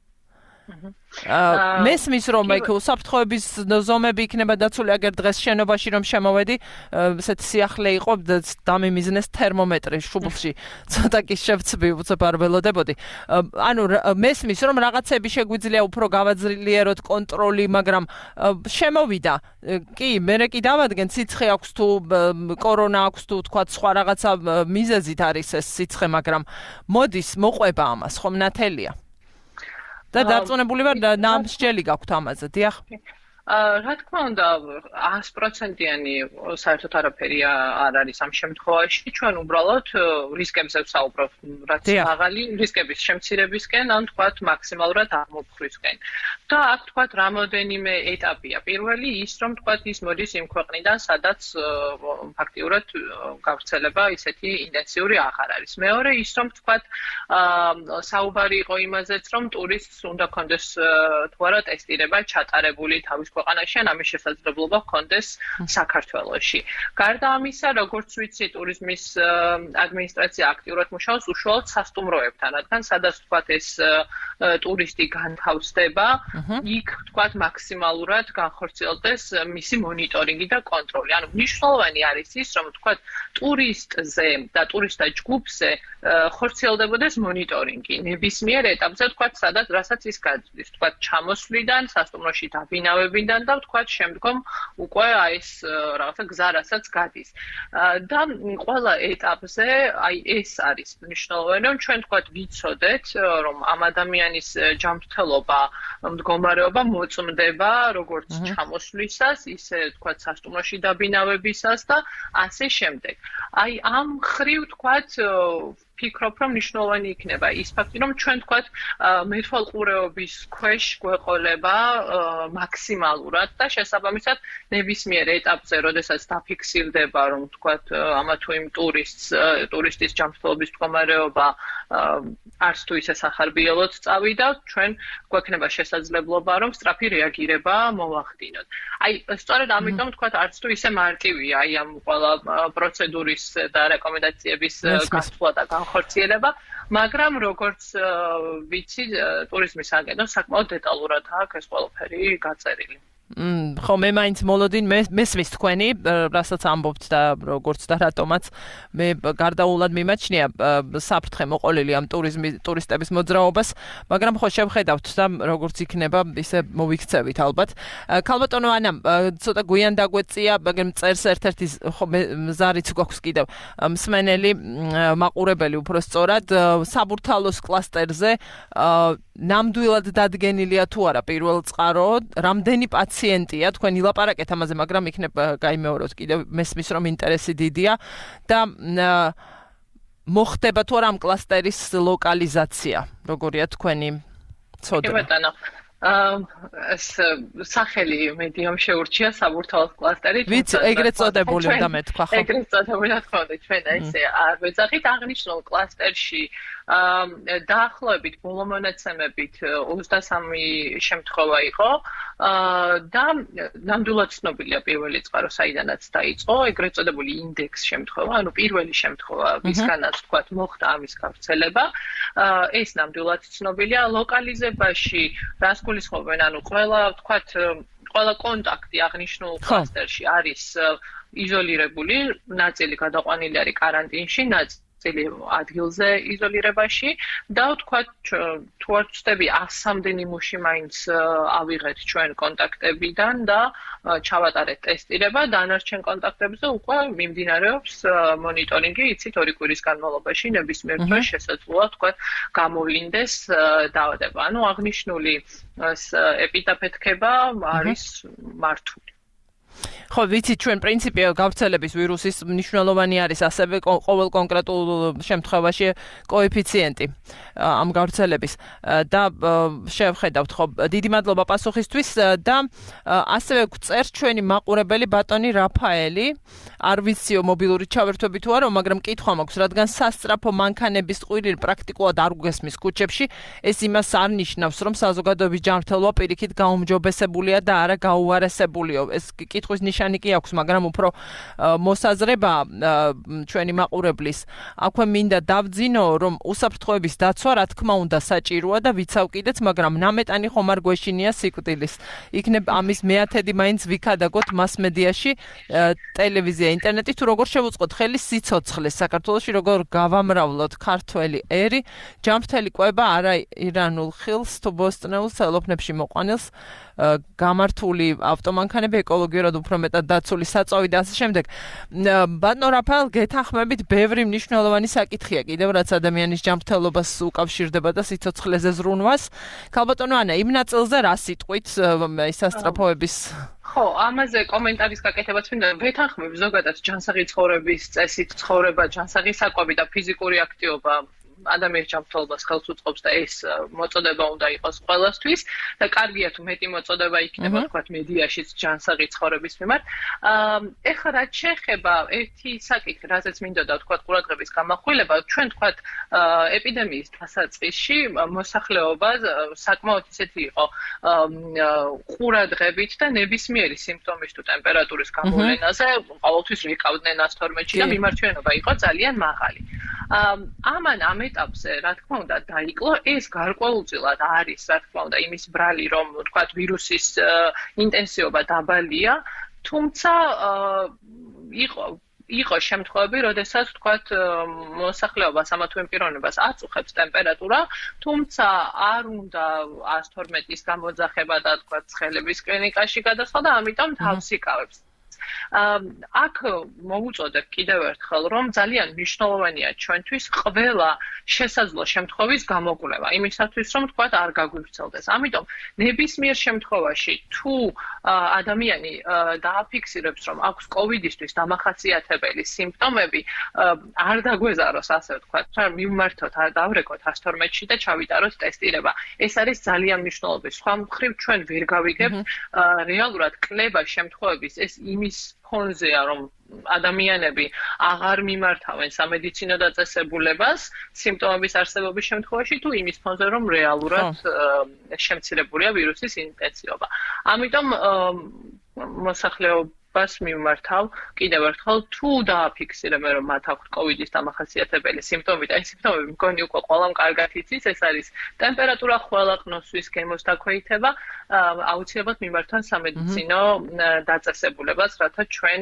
A: მესმის რომ იქ უსაფრთხოების ზომები იქნება დაცული აგერ დღეს შენობაში რომ შემოვედი ესეთი სიახლე იყო დამიმიზნეს თერმომეტრი შუბლში ცოტა კი შევწვი უცებ არ ველოდებოდი ანუ მესმის რომ რაღაცები შეგვიძლია უფრო გავაძლიეროთ კონტროლი მაგრამ შემოვიდა კი მე კი დავადგენ სიცხე აქვს თუ კორონა აქვს თუ თქვა სხვა რაღაცა მიზეზით არის ეს სიცხე მაგრამ მოდის მოყვება ამას ხომ ნათელია და დარწმუნებული ვარ ნამსჯელი გაქვთ ამაზე, დიახ.
B: რა თქმა უნდა, one hundred percent-იანი საერთოდ არაფერი არ არის ამ შემთხვევაში. ჩვენ უბრალოდ რისკებზე ვსაუბრობთ, რაც მაღალი რისკების შემცირებისკენ, ან თქვათ მაქსიმალურად აღმოფხვისკენ. და აქ თქვათ რამოდენიმე ეტაპია. პირველი ის, რომ თქვათ ის მოდის იმ ქვეყნიდან, სადაც ფაქტიურად გავრცელება ისეთი ინტენსიური აღარ არის. მეორე ის, რომ თქვათ საუბარი იყო იმაზეც, რომ ტურისტს უნდა კონდეს თუ არა ტესტირება ჩატარებული თავის ქვეყანაში, ან ამის შესაძლებლობა ჰქონდეს საქართველოში. გარდა ამისა, როგორც ვიცი, ტურიზმის ადმინისტრაცია აქტიურად მუშაობს უშუალოდ სასტუმროებთან, რადგან სადაც თქვათ ეს ტურისტი განთავსდება, იქ თქვათ მაქსიმალურად განხორციელდეს მისი მონიტორინგი და კონტროლი. ანუ მნიშვნელოვანი არის ის, რომ თქვათ ტურისტზე და ტურისტთა ჯგუფზე ხორციელდებოდეს მონიტორინგი. ნებისმიერ ეტაპზე თქვათ, სადაც რასაც ის გადის, თქვათ ჩამოსვლიდან, სასტუმროში დაბინავებიდან და თქვათ შემდგომ უკვე აი ეს რაღაცა გზა რასაც გადის. და ყველა ეტაპზე აი ეს არის მნიშვნელოვანი, რომ ჩვენ თქვათ ვიცოდეთ, რომ ამ ადამიანის ჯანმრთელობა, მდგომარეობა მოწმდება როგორც ჩამოსვლისას, ისე თქვათ სასტუმროში დაბინავებისას და ასე შემდეგ. აი ამ ხრივ თქვათ ფიქრობ, რომ მნიშვნელოვანი იქნება ის ფაქტი, რომ ჩვენ თქვათ მეთვალყურეობის ქვეშ გვეყოლება მაქსიმალურად და შესაბამისად ნებისმიერ ეტაპზე, როდესაც დაფიქსირდება, რომ თქვათ ამა თუ იმ ტურისტს, ტურისტის ჯანმრთელობის მდგომარეობა არც თუ ისე სახარბიელოდ წავიდა, ჩვენ გვექნება შესაძლებლობა, რომ სწრაფი რეაგირება მოვახდინოთ. აი, სწორედ ამიტომ თქვათ არც თუ ისე მარტივია აი ამ ყველა პროცედურის და რეკომენდაციების გასვლა და განხორციელება, მაგრამ როგორც ვიცი, ტურიზმის აგენტოს საკმაოდ დეტალურად აქვს ეს ყველაფერი გაწერილი.
A: ხო, მე მაინც მოლოდინ მესმის თქვენი, რასაც ამბობთ და როგორც და რატომაც მე გარდაულად მიმაჩნია საფრთხე მოყოლილი ამ ტურიზმი ტურისტების მოძრაობას, მაგრამ ხო შევხედავთ და როგორც იქნება, ისე მოვიქცევით ალბათ. ქალბატონო ანა, ცოტა გვიან დაგვეწია, მაგრამ წერს ერთ-ერთი ხო ზარიც გვაქვს კიდევ მსმენელი, მაყურებელი უფრო სწორად, საბურთალოს კლასტერზე ნამდვილად დადგენილია თუ არა პირველ წყარო, რამდენი პაციენტია, თქვენ ილაპარაკეთ ამაზე, მაგრამ იქნებ გაიმეოროთ კიდევ მესმის რომ ინტერესი დიდია და მოხდება თუ არა ამ კლასტერის ლოკალიზაცია, როგორია თქვენი ცოდნა?
B: ეს სახელი მედიამ შეურჩია საბურთალოს კლასტერი.
A: ვიცი, ეგრეთ წოდებული უნდა მეთქვა, ხო?
B: ეგრეთ წოდებული რა თქმა უნდა, ჩვენ ესე არ ვეძახით აღნიშნულ კლასტერში დაახლოებით ბოლო მონაცემებით ოცდასამი შემთხვევა იყო და ნამდვილად ცნობილია პირველი წყარო საიდანაც დაიწყო, ეგრეთ წოდებული ინდექს შემთხვევა, ანუ პირველი შემთხვევა, ვისგანაც თქვათ მოხდა ამის გავრცელება, ეს ნამდვილად ცნობილია. ლოკალიზებაში რას გულისხმობენ, ანუ ყველა თქვათ ყველა კონტაქტი აღნიშნულ კლასტერში არის იზოლირებული, ნაწილი გადაყვანილი არის კარანტინში, ნაწილი ადგილზე იზოლირებაში და თქვათ თუ არ ვწდები ასამდე ნიმუში მაინც ავიღეთ ჩვენ კონტაქტებიდან და ჩავატარეთ ტესტირება, დანარჩენ კონტაქტებზე უკვე მიმდინარეობს მონიტორინგი, იცით ორი კვირის განმავლობაში ნებისმიერ დროს შესაძლოა თქვათ გამოვლინდეს დაავადება. ანუ აღნიშნული ეპიდაფეთქება არის მართული.
A: ხო, ვიცით, ჩვენ პრინციპი გავრცელების ვირუსის მნიშვნელოვანი არის ასევე ყოველ კონკრეტულ შემთხვევაში კოეფიციენტი ამ გავრცელების და შევხედავთ, ხო, დიდი მადლობა პასუხისთვის და ასევე გწერს ჩვენი მაყურებელი ბატონი რაფაელი, არ ვიციო მობილური ჩავერთვები თუ არა, მაგრამ კითხვა მაქვს, რადგან სასწრაფო მანქანების ყვირილი პრაქტიკულად არ გესმის ქუჩებში, ეს იმას არ ნიშნავს, რომ საზოგადოების ჯანმრთელობა პირიქით გაუმჯობესებულია და არა გაუარესებულიო. ეს კითხვის ნიშანი კი აქვს, მაგრამ უფრო მოსაზრება ჩვენი მაყურებლის. აქვე მინდა დავძინო, რომ უსაფრთხოების დაცვა, რა თქმა უნდა, საჭიროა და ვიცავ კიდეც, მაგრამ ნამეტანი ხომ არ გვეშინია სიკვდილის. იქნებ ამის მეათედი მაინც ვიქადაგოთ მასმედიაში, ტელევიზია, ინტერნეტი, თუ როგორ შევუწყოთ ხელი სიცოცხლეს საქართველოში, როგორ გავამრავლოთ ქართველი ერი, ჯანმრთელი კვება არა ირანულ ხილს თუ ბოსტნეულს ელოფნებში მოყვანილს. გამართული ავტომანქანები ეკოლოგიურად უფრო მეტად დაცული საწვავი და ასე შემდეგ. ბატონო რაფაელ, გეთანხმებით, ბევრი მნიშვნელოვანი საკითხია კიდევ რაც ადამიანის ჯანმრთელობას უკავშირდება და სიცოცხლეზე ზრუნვას. ქალბატონო ანა, იმ ნაწილზე რა სიტყვით ის სასწრაფოების
B: ხო, ამაზე კომენტარის გაკეთებაც მინდა ვეთანხმებ ზოგადად ჯანსაღი ცხოვრების წესით ცხოვრება, ჯანსაღი საკვები და ფიზიკური აქტივობა ადამიანის ჯანმრთელობას ხელს უწყობს და ეს მოწოდება უნდა იყოს ყველასთვის და კარგია თუ მეტი მოწოდება იქნება თქვათ მედიაშიც ჯანსაღი ცხოვრების მიმართ. ეხლა რაც შეეხება ერთი საკითხი, რაზეც მინდოდა თქვათ ყურადღების გამახვილება, ჩვენ თქვათ ეპიდემიის დასაწყისში მოსახლეობა საკმაოდ ისეთი იყო ყურადღებით და ნებისმიერი სიმპტომის თუ ტემპერატურის გამოვლენაზე ყოველთვის რეკავდნენ ას თორმეტში და მიმართვიანობა იყო ძალიან მაღალი. ამან ამ ეტაპზე, რა თქმა უნდა, დაიკლო, ეს გარკვეულწილად არის, რა თქმა უნდა, იმის ბრალი, რომ თქვათ ვირუსის ინტენსივობა დაბალია, თუმცა იყო იყო შემთხვევები, როდესაც თქვათ მოსახლეობას ამა თუ იმ პიროვნებას აწუხებს ტემპერატურა, თუმცა არ უნდა ას თორმეტის გამოძახება და თქვათ ცხელების კლინიკაში გადასვლა და ამიტომ თავს იკავებს. აქ მოვუწოდებ კიდევ ერთხელ, რომ ძალიან მნიშვნელოვანია ჩვენთვის ყველა შესაძლო შემთხვევის გამოკვლევა, იმისათვის, რომ თქვათ არ გაგვივრცელდეს. ამიტომ ნებისმიერ შემთხვევაში, თუ ადამიანი დააფიქსირებს, რომ აქვს კოვიდისთვის დამახასიათებელი სიმპტომები, არ დაგვეზაროს, ასე ვთქვათ, რა მივმართოთ, დავრეკოთ ას თორმეტში და ჩავიტაროთ ტესტირება. ეს არის ძალიან მნიშვნელოვანი. სხვა მხრივ ჩვენ ვერ გავიგებთ რეალურად კლება შემთხვევების ეს იმის ფონზეა, რომ ადამიანები აღარ მიმართავენ სამედიცინო დაწესებულებას სიმპტომების არსებობის შემთხვევაში თუ იმის ფონზე, რომ რეალურად შემცირებულია ვირუსის ინტენსივობა. ამიტომ მოსახლეობას მიმართავ კიდევ ერთხელ, თუ დააფიქსირებენ, რომ მათ აქვთ კოვიდის დამახასიათებელი სიმპტომები და ეს სიმპტომები მგონი უკვე ყველამ კარგად იცის, ეს არის ტემპერატურა, ხველაყნოსვის გემოს დაქვეითება, აუცილებლად მიმართავენ სამედიცინო დაწესებულებას, რათა ჩვენ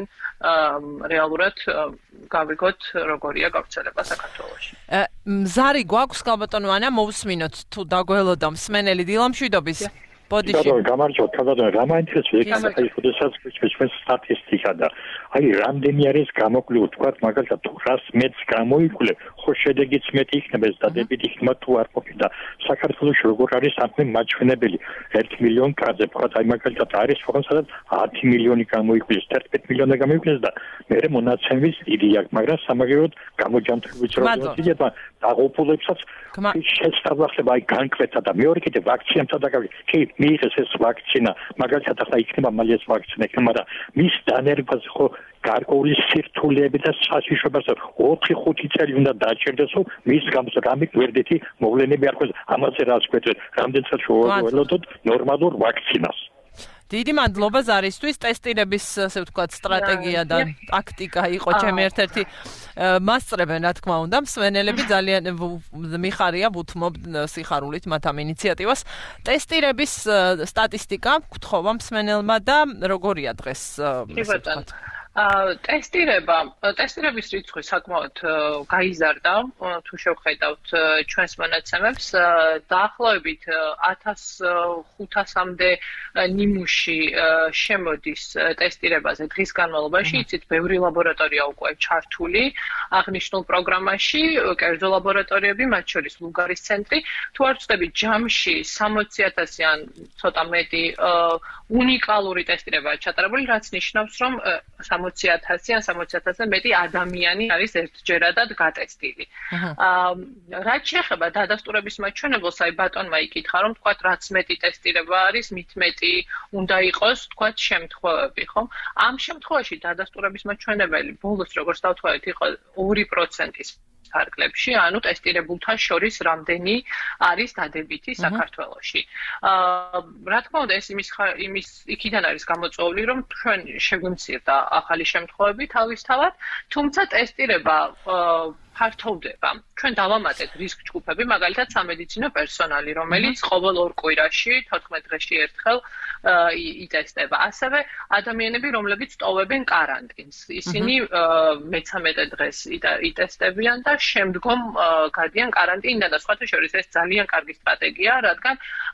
B: რეალურად გავიგოთ, როგორია გავრცელება საქართველოში.
A: მზარი გვაქვს, ქალბატონო ანა, მოვსმინოთ თუ დაგველოდა მსმენელი დილამშვიდობის.
D: ბოდიში. გამარჯობთ, ქალბატონო, რა მაინტერესებს ეს აი ხოდესაც ჩვენ სტატისტიკა და აი რამდენი არის გამოკლებული, თქვა მაგალითად თუ რას მეც გამოიკვლიე, ხო შედეგიც მეტი იქნება ეს დადებით იქნება თუ არ ყოფილა. საქართველოში როგორ არის ამხრივ მაჩვენებელი ერთ მილიონ კაცზე, თქვა აი მაგალითად არის ხოლმე სადაც ათი მილიონი გამოიკვლიეს, ათი მილიონი გამოიკვლიეს და მე მონაცემის დიდი აქვს, მაგრამ სამაგეროდ გამოჯანმრთელების პროგნოზია და დაღუპულებსაც შესაძლებლობა აი განკვეთა და მეორე კიდე ვაქცინებთან დაკავშირებით მიიღეს ეს ვაქცინა, მაგალითად ახლა იქნება მალე ეს ვაქცინა იქნება, მაგრამ მის დანერგვაზე ხო გარკვეული სირთულეები და საშიშროებას ოთხი ხუთი წელი უნდა დაჭერდეს, რომ მის გამოს რამე გვერდითი მოვლენები არ ხდეს. ამაზე რას გვეთქვით, რამდენ წელს შევველოდოთ ნორმალურ ვაქცინას.
A: დიდი მადლობა ზარისთვის, ტესტირების, ასე ვთქვათ, სტრატეგია და ტაქტიკა იყო ჩემი ერთ-ერთი მასწრებენ, რა თქმა უნდა, მსმენელები ძალიან მიხარია, ვუთმობ სიხარულით მათ ამ ინიციატივას. ტესტირების სტატისტიკა გთხოვა მსმენელმა და როგორია დღეს, ასე ვთქვათ.
B: ტესტირება, ტესტირების რიცხვი საკმაოდ გაიზარდა, თუ შევხედავთ ჩვენს მონაცემებს, დაახლოებით ათას ხუთასამდე ნიმუში შემოდის ტესტირებაზე დღის განმავლობაში, იცით, ბევრი ლაბორატორია უკვე ჩართული აღნიშნულ პროგრამაში, კერძო ლაბორატორიები, მათ შორის ლუგარის ცენტრი, თუ არ ვწდებით, ჯამში სამოცი ათასი ან ცოტა მეტი უნიკალური ტესტირებაა ჩატარებული, რაც ნიშნავს, რომ სამოცი ათასი ან სამოცი ათასზე მეტი ადამიანი არის ერთჯერადად გატესტილი. რაც შეეხება დადასტურების მაჩვენებელს, აი ბატონმა იკითხა, რომ თქვათ რაც მეტი ტესტირება არის, მით მეტი უნდა იყოს, თქვათ შემთხვევები, ხო? ამ შემთხვევაში დადასტურების მაჩვენებელი ბოლოს როგორც დავთვალეთ, იყო ორი პროცენტის ფარგლებში, ანუ ტესტირებულთა შორის რამდენი არის დადებითი საქართველოში. რა თქმა უნდა, ეს იმის იმის იქიდან არის გამოწვეული, რომ ჩვენ შეგვიმცირდა ახალი შემთხვევები თავისთავად, თუმცა ტესტირება ფართოვდება. ჩვენ დავამატეთ რისკ ჯგუფები, მაგალითად სამედიცინო პერსონალი, რომელიც ყოველ ორ კვირაში თოთხმეტ დღეში ერთხელ იტესტება. ასევე ადამიანები, რომლებიც ტოვებენ კარანტინს. ისინი მეცამეტე დღეს იტესტებიან და შემდგომ გადიან კარანტინიდან და სხვათა შორის ეს ძალიან კარგი სტრატეგია, რადგან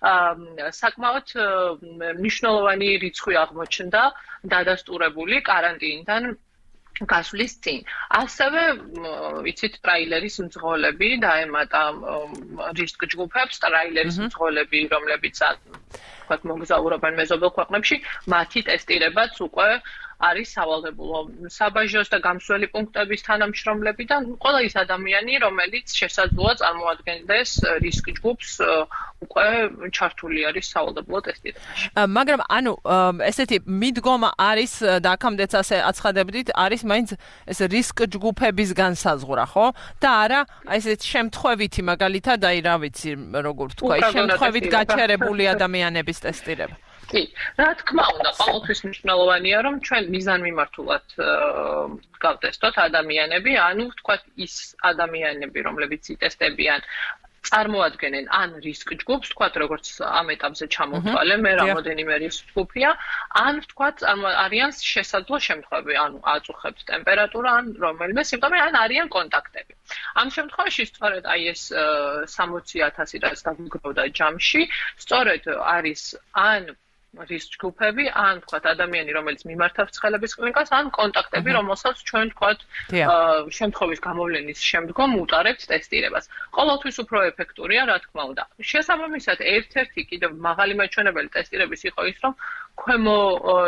B: საკმაოდ მნიშვნელოვანი რიცხვი აღმოჩნდა დადასტურებული კარანტინიდან გასვლის წინ. ასევე იცით ტრაილერის მძღოლები დაემატა რისკ ჯგუფებს, ტრაილერის მძღოლები, რომლებიც თქვათ მოგზაურობენ მეზობელ ქვეყნებში, მათი ტესტირებაც უკვე არის სავალდებულო. საბაჟოს და გამსვლელი პუნქტების თანამშრომლები და ყველა ის ადამიანი, რომელიც შესაძლოა წარმოადგენდეს რისკ ჯგუფს, უკვე ჩართული არის სავალდებულო ტესტირებაში.
A: მაგრამ ანუ ესეთი მიდგომა არის და აქამდეც ასე აცხადებდით, არის მაინც ეს რისკ ჯგუფების განსაზღვრა, ხო? და არა აი ესეთ შემთხვევითი მაგალითად, აი რა ვიცი, როგორ თქვა, შემთხვევით გაჩერებული ადამიანების ტესტირება.
B: კი, რა თქმა უნდა, ყოველთვის მნიშვნელოვანია, რომ ჩვენ მიზანმიმართულად გავტესტოთ ადამიანები, ანუ ვთქვათ ის ადამიანები, რომლებიც იტესტებიან, წარმოადგენენ ან რისკ ჯგუფს, ვთქვათ, როგორც ამ ეტაპზე ჩამოთვალე, მე რამოდენიმე რისკ ჯგუფია, ან ვთქვათ, არიან შესაძლო შემთხვევები, ანუ აწუხებთ ტემპერატურა, ან რომელიმე სიმპტომი, ან არიან კონტაქტები. ამ შემთხვევაში სწორედ აი ეს სამოცი ათასი რაც დაგვიგროვდა ჯამში, სწორედ არის ან რისკ ჯგუფები, ან თქვათ ადამიანი, რომელიც მიმართავს ცხელების კლინიკას, ან კონტაქტები, რომელსაც ჩვენ თქვათ შემთხვევის გამოვლენის შემდგომ უტარებთ ტესტირებას. ყოველთვის უფრო ეფექტურია, რა თქმა უნდა. შესაბამისად, ერთ-ერთი კიდევ მაღალი მაჩვენებელი ტესტირების იყო ის, რომ ქვემო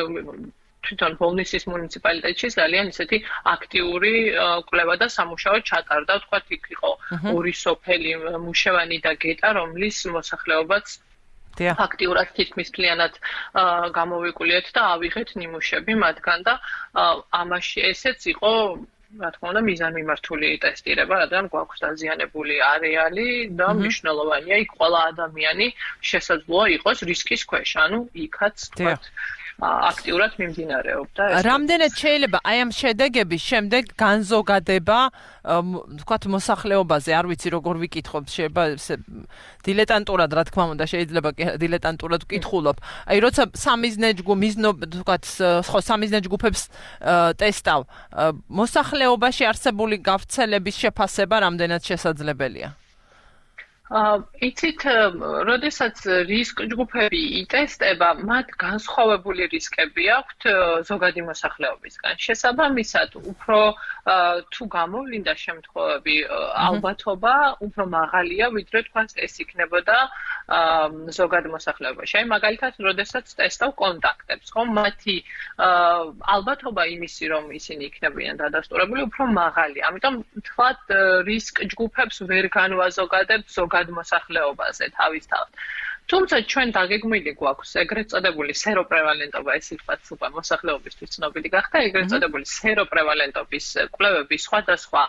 B: თვითონ ბოლნისის მუნიციპალიტეტში ძალიან ისეთი აქტიური კვლევა და სამუშაო ჩატარდა, თქვათ, იქ იყო ორი სოფელი, მუშევანი და გეტა, რომლის მოსახლეობაც აქტიურად თითქმის მთლიანად გამოვიკულიეთ და ავიღეთ ნიმუშები მათგან და ამაში ესეც იყო, რა თქმა უნდა, მიზანმიმართული ტესტირება, რადგან გვაქვს დაზიანებული არეალი და მნიშვნელოვანია იქ ყველა ადამიანი შესაძლოა იყოს რისკის ქვეშ, ანუ იქაც თქვათ აქტიურად მიმდინარეობდა.
A: რამდენად შეიძლება აი ამ შედეგების შემდეგ განზოგადება, თქვათ, მოსახლეობაზე, არ ვიცი როგორ ვიკითხოთ, შეიძლება დილეტანტურად, რა თქმა უნდა, შეიძლება დილეტანტურად ვკითხულობ. აი როცა სამიზნე ჯგუფ, მიზნობ, თქვათ, ხო, სამიზნე ჯგუფებს ტესტავ, მოსახლეობაში არსებული გავრცელების შეფასება რამდენად შესაძლებელია?
B: იცით, როდესაც რისკ ჯგუფები იტესტება, მათ განსხვავებული რისკები აქვთ ზოგადი მოსახლეობისგან. შესაბამისად, უფრო თუ გამოვლინდა შემთხვევები, ალბათობა უფრო მაღალია, ვიდრე თქვათ ეს იქნებოდა ზოგად მოსახლეობაში. აი მაგალითად, როდესაც ტესტავ კონტაქტებს, ხო, მათი ალბათობა იმისი, რომ ისინი იქნებიან დადასტურებული, უფრო მაღალია. ამიტომ თქვათ, რისკ ჯგუფებს ვერ განვაზოგადებ ზოგად მოსახლეობაზე თავისთავად. თუმცა ჩვენ დაგეგმილი გვაქვს ეგრეთ წოდებული სეროპრევალენტობა, ეს იქაც უკვე მოსახლეობისთვის ცნობილი გახდა, ეგრეთ წოდებული სეროპრევალენტობის კვლევები სხვადასხვა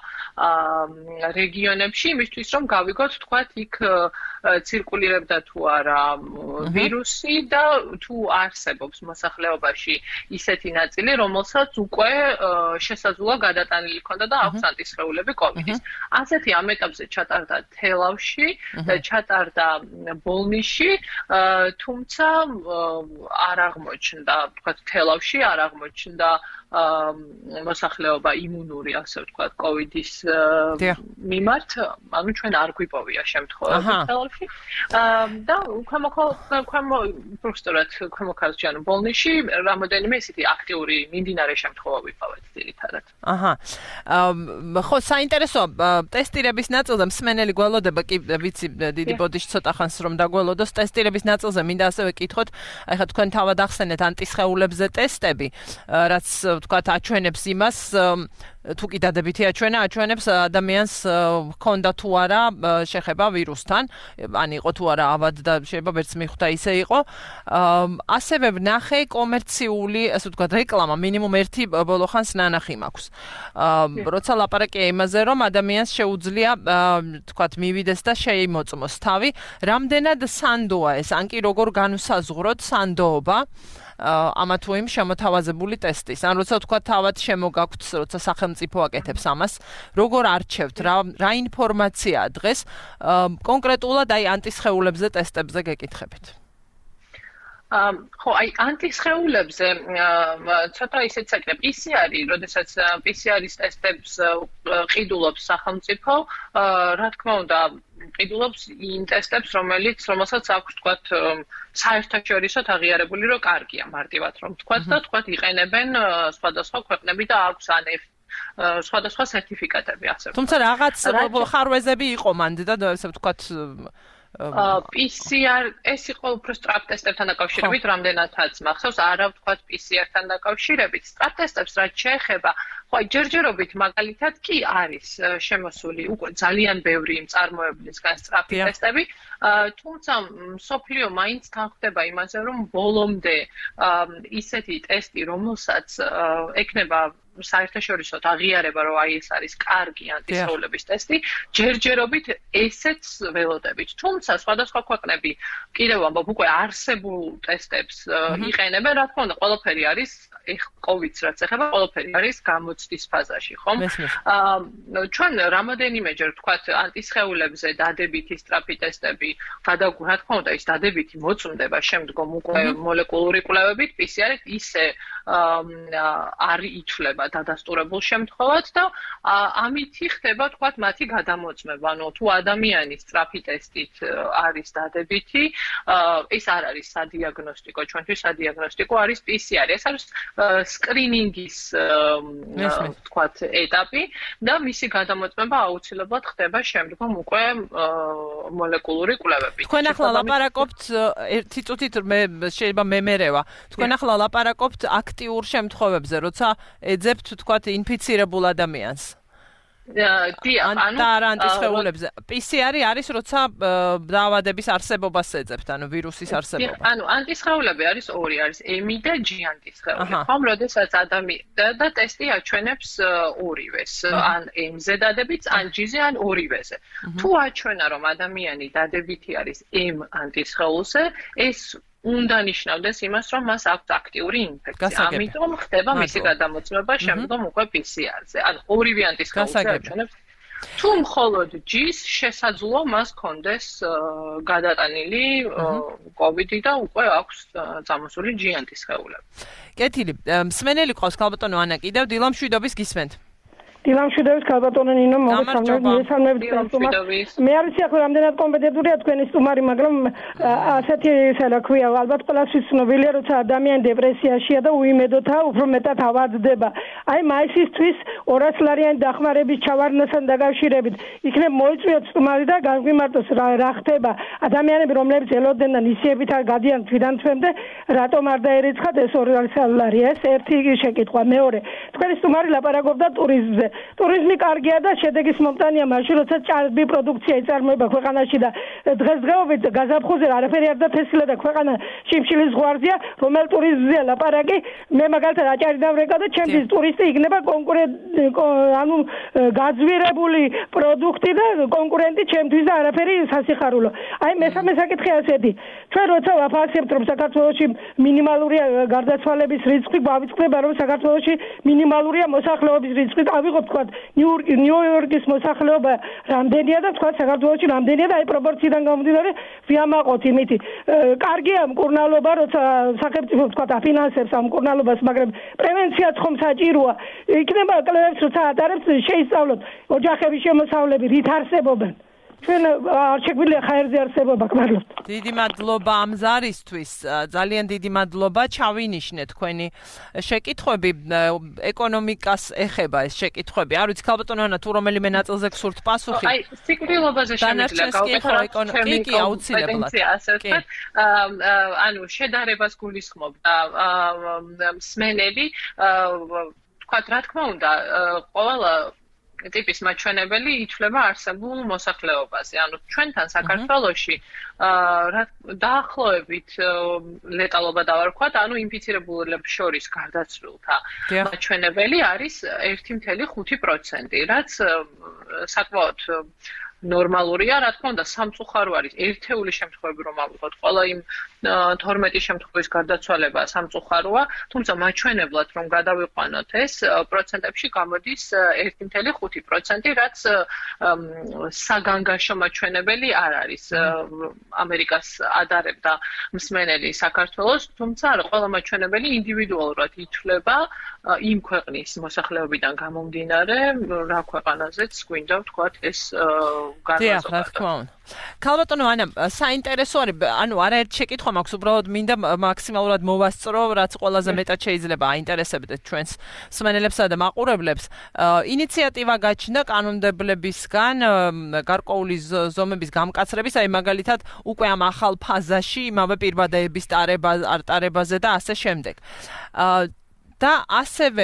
B: რეგიონებში, იმისთვის რომ გავიგოთ, თქვათ, იქ ცირკულირებდა თუ არა ვირუსი და თუ არსებობს მოსახლეობაში ისეთი ნაწილი, რომელსაც უკვე შესაძლოა გადატანილი ქონდა და აქვს ანტისხეულები კოვიდის. ასეთი ამ ეტაპზე ჩატარდა თელავში და ჩატარდა ბოლნისში, თუმცა არ აღმოჩნდა, თქვათ, თელავში არ აღმოჩნდა მოსახლეობა იმუნური, ასე ვთქვათ, კოვიდის მიმართ, ანუ ჩვენ არ გვიპოვია შემთხვევები თელავში. და ქვემო ქვემო პროფესორად ქვემო ქართლში, ანუ ბოლნისში რამოდენიმე ისეთი აქტიური მიმდინარე შემთხვევა ვიპოვეთ ძირითადად.
A: აჰა. ხო, საინტერესო ტესტირების ნაწილზე მსმენელი გველოდება, კი ვიცი, დიდი ბოდიში ცოტა ხანს რომ დაგველოდოს, ტესტირების ნაწილზე მინდა ასევე კითხოთ, აი ხა თქვენ თავად ახსენეთ ანტისხეულებზე ტესტები, რაც თქვათ აჩვენებს იმას, თუ კი დადებითი აჩვენა, აჩვენებს ადამიანს ჰქონდა თუ არა შეხება ვირუსთან, ან იყო თუ არა ავად და შეიძლება ვერც მიხვდა ისე იყო. ასევე ვნახე კომერციული, ასე ვთქვათ, რეკლამა, მინიმუმ ერთი ბოლო ხანს ნანახი მაქვს. როცა ლაპარაკია იმაზე, რომ ადამიანს შეუძლია, თქვათ, მივიდეს და შეიმოწმოს თავი, რამდენად სანდოა ეს, ან კი როგორ განვსაზღვროთ სანდოობა, ამა თუ იმ შემოთავაზებული ტესტის. ან როცა თქვა თავად შემოგაქვთ, როცა სახელმწიფო აკეთებს ამას, როგორ არჩევთ, რა რა ინფორმაციაა დღეს კონკრეტულად აი ანტისხეულებზე ტესტებზე გეკითხებით?
B: ხო, აი ანტისხეულებზე ცოტა ისეთ საკითხი პი სი არი, როდესაც პი სი არის ტესტებს ყიდულობს სახელმწიფო, რა თქმა უნდა, ყიდულობს იმ ტესტებს, რომელიც რომელსაც აქვს თქვათ საერთაშორისო აღიარებული, რომ კარგია მარტივად რომ თქვათ და თქვათ იყენებენ სხვადასხვა ქვეყნები და აქვს ანეფ სხვადასხვა სერტიფიკატები ასე.
A: თუმცა რაღაც ხარვეზები იყო მანდ და ესე ვთქვათ
B: პი სი არ ეს იყო უფრო სტრაპ ტესტებთან დაკავშირებით, რამდენადაც მახსოვს, არა ვთქვათ პი სი არ-თან დაკავშირებით. სტრაპ ტესტებს რაც შეეხება, ხო, ჯერჯერობით მაგალითად კი არის შემოსული უკვე ძალიან ბევრი მწარმოებლისგან სტრაპი ტესტები, თუმცა მსოფლიო მაინც თანხდება იმაზე, რომ ბოლომდე ისეთი ტესტი, რომელსაც ექნება საერთაშორისო აღიარება, რომ აი ეს არის კარგი ანტისხეულების ტესტი, ჯერჯერობით ესეც ველოდებით. თუმცა სხვადასხვა ქვეყნები კიდევ ამბობ უკვე არსებულ ტესტებს იყენებენ, რა თქმა უნდა, ყველაფერი არის კოვიდს რაც ეხება, ყველაფერი არის გამოცდის ფაზაში, ხომ? ჩვენ რამოდენიმეჯერ ვთქვათ ანტისხეულებზე დადებითი სტრაფი ტესტები, რა თქმა უნდა, ის დადებითი მოწმდება შემდგომ უკვე მოლეკულური კვლევებით, პი სი არი ისე არ ითვლება დადასტურებულ შემთხვევად და ამით ხდება თქვათ მათი გადამოწმება. ანუ თუ ადამიანის სტრაფი ტესტით არის დადებითი, ეს არ არის სადიაგნოსტიკო, ჩვენთვის სადიაგნოსტიკო არის პი სი არი. ეს არის სკრინინგის თქვათ ეტაპი და მისი გადამოწმება აუცილებლად ხდება შემდგომ უკვე მოლეკულური კვლევებით.
A: თქვენ ახლა ლაპარაკობთ ერთი წუთით მე შეიძლება მემერევა. თქვენ ახლა ლაპარაკობთ აქტიურ შემთხვევებზე, როცა ეძებთ თქვათ ინფიცირებულ ადამიანს. ანუ ანტისხეულებზე. პი სი არი არის როცა დაავადების არსებობას ეძებთ, ანუ ვირუსის არსებობა.
B: ანუ ანტისხეულები არის ორი, არის ემი და ჯი ანტისხეული. ხომ, როდესაც ადამიანი და ტესტი აჩვენებს ორივეს, ან ემზე დადებითს, ან ჯიზე, ან ორივეზე. თუ აჩვენა რომ ადამიანი დადებითი არის ემ ანტისხეულზე, ეს უნდა ნიშნავდეს იმას, რომ მას აქვს აქტიური ინფექცია. ამიტომ ხდება მისი გადამოწმება შემდგომ უკვე პი სი არ-ზე. ანუ ორივე ანტისხეულზე აჩვენებს. თუ მხოლოდ ჯის შესაძლოა მას კონდეს გადატანილი კოვიდი და უკვე აქვს წამოსული ჯი ანტისხეულები.
A: კეთილი, მსმენელი ყავს ქალბატონო ანა კიდევ დილა მშვიდობის გისმენთ.
E: დილამშვიდობის ქალბატონო ნინო, მოგესალმებით სტუმარს. მე არ ვიცი ახლა რამდენად კომპეტენტურია თქვენი სტუმარი, მაგრამ ასეთი ისე რა ქვია, ალბათ ყველასთვის ცნობილია, როცა ადამიანი დეპრესიაშია და უიმედოთაა, უფრო მეტად ავადდება. აი მაისისთვის ორასი ლარიანი დახმარების ჩავარდნასთან დაკავშირებით იქნებ მოიწვიოთ სტუმარი და განგვიმარტოს რა ხდება. ადამიანები, რომლებიც ელოდნენ და ნისიებით არ გადიან თვიდან თვემდე, რატომ არ დაერიცხათ ეს ორასი ლარი? ეს ერთი შეკითხვა. მეორე, თქვენი სტუმარი ლაპარაკობდა ტურიზმზე. ტურიზმი კარგია და შედეგის მომტანია მაშინ, როცა ჭარბი პროდუქცია იწარმოება ქვეყანაში და დღესდღეობით გაზაფხულზე არაფერი არ დათესილა და ქვეყანა შიმშილის ზღვარზეა, რომელ ტურიზმზეა ლაპარაკი, მე მაგალითად აჭარი დავრეკა და ჩემთვის ტურისტი იქნება კონკურენტი, ანუ გაძვირებული პროდუქტი და კონკურენტი ჩემთვის და არაფერი სასიხარულო. აი მესამე საკითხი ასეთი. ჩვენ როცა ვაფასებთ, რომ საქართველოში მინიმალურია გარდაცვალების რისკი, გავიწყდება, რომ საქართველოში მინიმალურია მოსახლეობის რისკი. ავიღოთ თქვა ნიუ-იორკის მოსახლეობა რამდენია და თქვა საქართველოში რამდენია და აი პროპორციიდან გამომდინარე ვიამაყოთ იმითი. კარგია მკურნალობა, როცა სახელმწიფო თქვა აფინანსებს ამ მკურნალობას, მაგრამ პრევენციაც ხომ საჭიროა. იქნება კლუბებს როცა ატარებს შეისწავლოთ ოჯახების შემოსავლები რით არსებობენ. ჩვენ არ შეგვიძლია ხაერზე არსებობა, გმადლობთ.
A: დიდი მადლობა ამ ზარისთვის, ძალიან დიდი მადლობა. ჩავინიშნე თქვენი შეკითხვები, ეკონომიკას ეხება ეს შეკითხვები. არ ვიცი ქალბატონო ანა, თუ რომელიმე ნაწილზე გსურთ პასუხი?
B: აი, სიკვდილობაზე შემიძლია გავაკეთო
A: კი, კი, აუცილებლად.
B: კი. ანუ შედარებას გულისხმობდა მსმენელი, თქვა რა თქმა უნდა, ყველა ტიპის მაჩვენებელი ითვლება არსებულ მოსახლეობაზე. ანუ ჩვენთან საქართველოში დაახლოებით ლეტალობა დავარქვათ, ანუ ინფიცირებულებს შორის გარდაცვლილთა მაჩვენებელი არის ერთი კoma ხუთი პროცენტი, რაც საკმაოდ ნორმალურია, რა თქმა უნდა, სამწუხარო არის ერთეული შემთხვევები რომ ავიღოთ. ყველა იმ თორმეტი შემთხვევის გარდაცვალება სამწუხაროა, თუმცა მაჩვენებლად რომ გადავიყვანოთ ეს პროცენტებში გამოდის ერთი წუთი ხუთი პროცენტი, რაც საგანგაშო მაჩვენებელი არ არის. ამერიკას ადარებდა მსმენელი საქართველოს, თუმცა ყველა მაჩვენებელი ინდივიდუალურად ითვლება იმ ქვეყნის მოსახლეობიდან გამომდინარე, რა ქვეყანაზეც გვინდა ვთქვათ ეს
A: განმარტო. რა თქმა უნდა. ქალბატონო ანა, საინტერესო არის, ანუ არაერთ შეკითხვა მაქვს, უბრალოდ მინდა მაქსიმალურად მოვასწრო, რაც ყველაზე მეტად შეიძლება აინტერესებდეს ჩვენს მსმენელებსა და მაყურებლებს. ინიციატივა გაჩნდა კანონმდებლებისგან გარკვეული ზომების გამკაცრების, აი მაგალითად უკვე ამ ახალ ფაზაში, იმავე პირვადეების ტარებაზე და ასე შემდეგ. და ასევე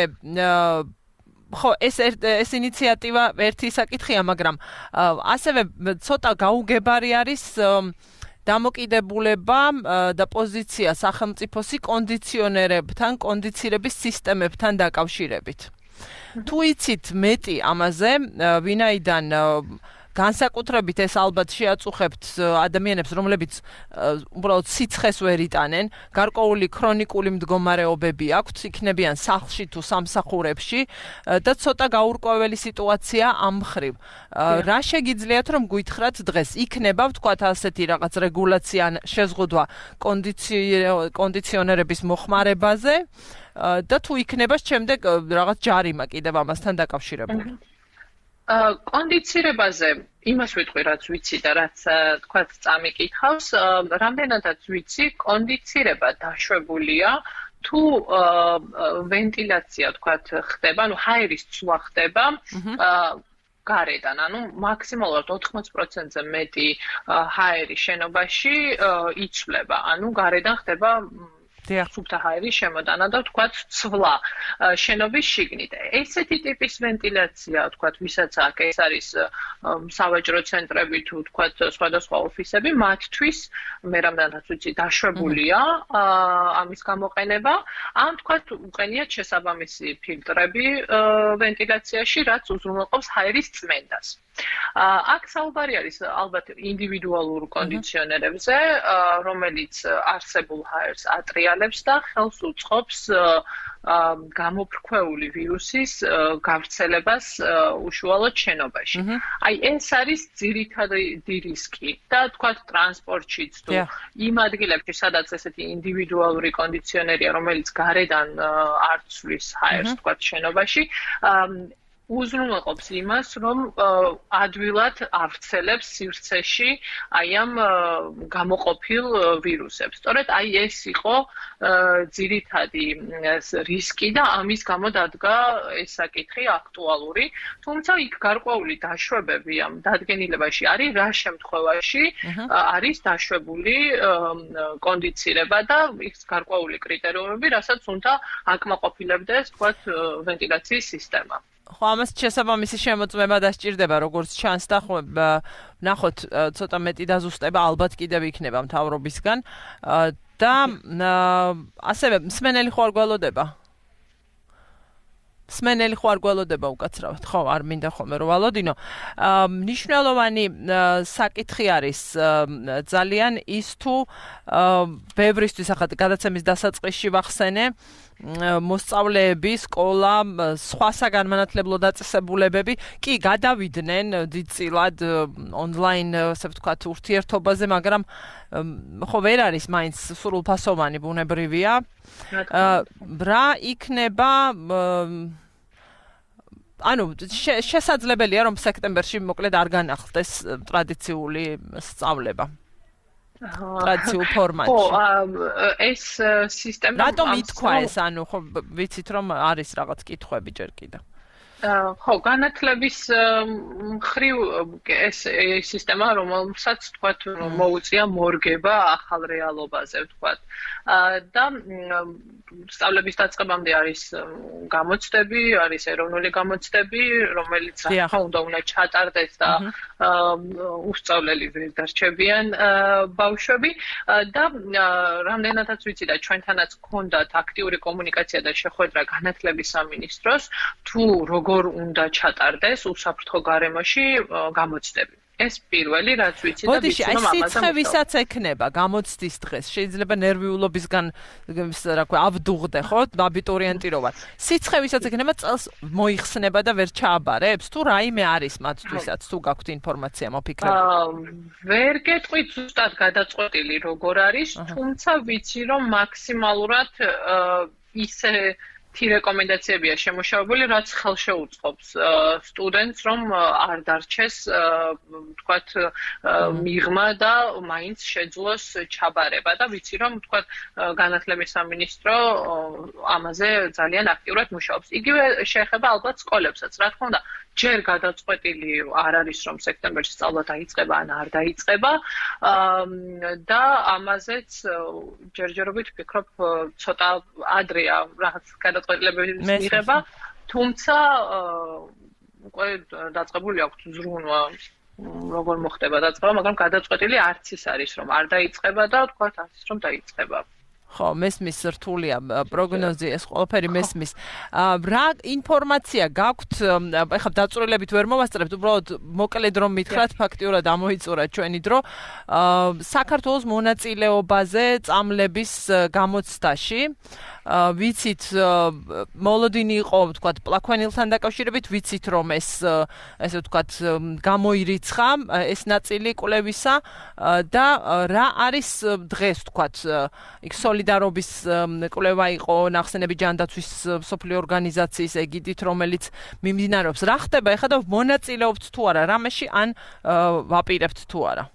A: ხო ეს ეს ინიციატივა ერთი საკითხია, მაგრამ ასევე ცოტა გაუგებარი არის დამოკიდებულება და პოზიცია სახელმწიფოსი კონდიციონერებთან, კონდიცირების სისტემებთან დაკავშირებით. თუ იცით მეტი ამაზე, ვინაიდან განსაკუთრებით ეს ალბათ შეაწუხებთ ადამიანებს, რომლებიც უბრალოდ სიცხეს ვერ იტანენ, გარკვეული ქრონიკული მდგომარეობები აქვთ, იქნებიან სახლში თუ სამსახურებში და ცოტა გაურკვეველი სიტუაცია ამ მხრივ. რა შეგიძლიათ რომ გითხრათ დღეს? იქნება ვთქვათ ასეთი რაღაც რეგულაცია ან შეზღუდვა კონდიციონერების მოხმარებაზე და თუ იქნება შემდეგ რაღაც ჯარიმა კიდევ ამასთან დაკავშირებული.
B: კონდიცირებაზე იმას ვიტყვი, რაც ვიცი და რაც თქვათ წამიკითხავს, რამდენადაც ვიცი, კონდიცირება დაშვებულია თუ ვენტილაცია თქვათ ხდება, ანუ ჰაერის ცვლა ხდება გარედან, ანუ მაქსიმალურად ოთხმოცი პროცენტზე მეტი ჰაერი შენობაში იცვლება, ანუ გარედან ხდება სუფთა ჰაერის შემოტანა და ვთქვათ ცვლა შენობის შიგნით. ესეთი ტიპის ვენტილაცია, ვთქვათ, ვისაც აქ ეს არის სავაჭრო ცენტრები თუ ვთქვათ სხვადასხვა ოფისები, მათთვის მე რამდენადაც ვიცი, დაშვებულია ამის გამოყენება. ან ვთქვათ, უყენიათ შესაბამისი ფილტრები ვენტილაციაში, რაც უზრუნველყოფს ჰაერის წმენდას. აქ საუბარი არის ალბათ ინდივიდუალურ კონდიციონერებზე, რომელიც არსებულ ჰაერს ატრიალებს და ხელს უწყობს გამოფრქვეული ვირუსის გავრცელებას უშუალოდ შენობაში. აი ეს არის ძირითადი რისკი და თქვათ ტრანსპორტშიც თუ იმ ადგილებში, სადაც ესეთი ინდივიდუალური კონდიციონერია, რომელიც გარედან არ ცვლის ჰაერს თქვათ შენობაში, უზრუნველყოფს იმას, რომ ადვილად ავრცელებს სივრცეში აი ამ გამოყოფილ ვირუსებს. სწორედ აი ეს იყო ძირითადი რისკი და ამის გამო დადგა ეს საკითხი აქტუალური. თუმცა იქ გარკვეული დაშვებები ამ დადგენილებაში არის, რა შემთხვევაში არის დაშვებული კონდიცირება და ის გარკვეული კრიტერიუმები, რასაც უნდა აკმაყოფილებდეს, თქვათ, ვენტილაციის სისტემა.
A: ხო, ამას შესაბამისი შემოწმება დასჭირდება, როგორც ჩანს და ხო, ნახოთ, ცოტა მეტი დაზუსტება ალბათ კიდევ იქნება მთავრობისგან და ასევე მსმენელი ხო არ გველოდება? მსმენელი ხო არ გველოდება უკაცრავად, ხო, არ მინდა ხოლმე რომ ვალოდინო. მნიშვნელოვანი საკითხი არის ძალიან ის თუ ბევრისთვის ახლა გადაცემის დასაწყისში ვახსენე, მოსწავლეები, სკოლა, სხვა საგანმანათლებლო დაწესებულებები კი გადავიდნენ დიდწილად ონლაინ, ასე ვთქვათ, ურთიერთობაზე, მაგრამ ხო ვერ არის მაინც სრულფასოვანი, ბუნებრივია. რა იქნება ანუ შესაძლებელია რომ სექტემბერში მოკლედ არ განახლდეს ტრადიციული სწავლება. ტრადიციულ ფორმატში.
B: ხო, ეს სისტემა
A: რატომ ითქვა ეს, ანუ ხო ვიცით რომ არის რაღაც კითხვები ჯერ კიდევ.
B: ხო, განათლების მხრივ ეს სისტემა, რომელსაც თქვათ, მოუწია მორგება ახალ რეალობაზე, ვთქვათ. და სწავლების დაწყებამდე არის გამოცდები, არის ეროვნული გამოცდები, რომელიც რა თქმა უნდა უნდა ჩატარდეს და უსწავლელი ვერ დარჩებიან ბავშვები და რამდენადაც ვიცი და ჩვენთანაც გქონდათ აქტიური კომუნიკაცია და შეხვედრა განათლების სამინისტროს, თუ როგორ უნდა ჩატარდეს უსაფრთხო გარემოში გამოცდები. ეს პირველი რაც ვიცი და
A: ვიცი რომ ამაზე სიცხევისაც ექნება გამოცდის დღეს შეიძლება ნერვიულობისგან რა ქვია ავდუღდე ხო აბიტურიენტი რო ვარ სიცხევისაც ექნება წელს მოიხსნება და ვერ ჩააბარებს თუ რაიმე არის მათთვისაც თუ გაქვთ ინფორმაცია მოფიქრებული
B: ვერ გეტყვით ზუსტად გადაწყვეტილი როგორ არის თუმცა ვიცი რომ მაქსიმალურად ისე თი რეკომენდაციებია შემოშავებული, რაც ხელშეუწყობს სტუდენტს, რომ არ დარჩეს, თქვათ, მიღმა და მაინც შეძლოს ჩაბარება და ვიცი, რომ თქვათ, განათლების სამინისტრო ამაზე ძალიან აქტიურად მუშაობს. იგივე შეეხება ალბათ სკოლებსაც, რა თქმა უნდა, ჯერ გადაწყვეტილი არ არის, რომ სექტემბერში სწავლა დაიწყება ან არ დაიწყება და ამაზეც ჯერჯერობით ვფიქრობ, ცოტა ადრეა რაღაც გადაწყვეტილებების მიღება, თუმცა უკვე დაწყებული აქვს ზრუნვა როგორ მოხდება დაწყება, მაგრამ გადაწყვეტილი არც ის არის, რომ არ დაიწყება და თქვათ არც ის რომ დაიწყება.
A: ხო, მესმის რთულია პროგნოზი ეს ყველაფერი მესმის. რა ინფორმაცია გაქვთ? ეხლა დაწვრილებით ვერ მოვასწრებთ, უბრალოდ მოკლედ რომ მითხრათ, ფაქტიურად ამოიწურა ჩვენი დრო. საქართველოს მონაწილეობაზე წამლების გამოცდაში ვიცით მოლოდინი იყო თქვათ პლაქვენილთან დაკავშირებით ვიცით რომ ეს ესე ვთქვათ გამოირიცხა ეს ნაწილი კვლევისა და რა არის დღეს ვთქვათ იქ სოლიდარობის კვლევა იყო ნახსენები ჯანდაცვის სოფლიო ორგანიზაციის ეგიდით რომელიც მიმდინარეობს რა ხდება ეხლა და მონაწილეობთ თუ არა რამეში ან ვაპირებთ თუ არა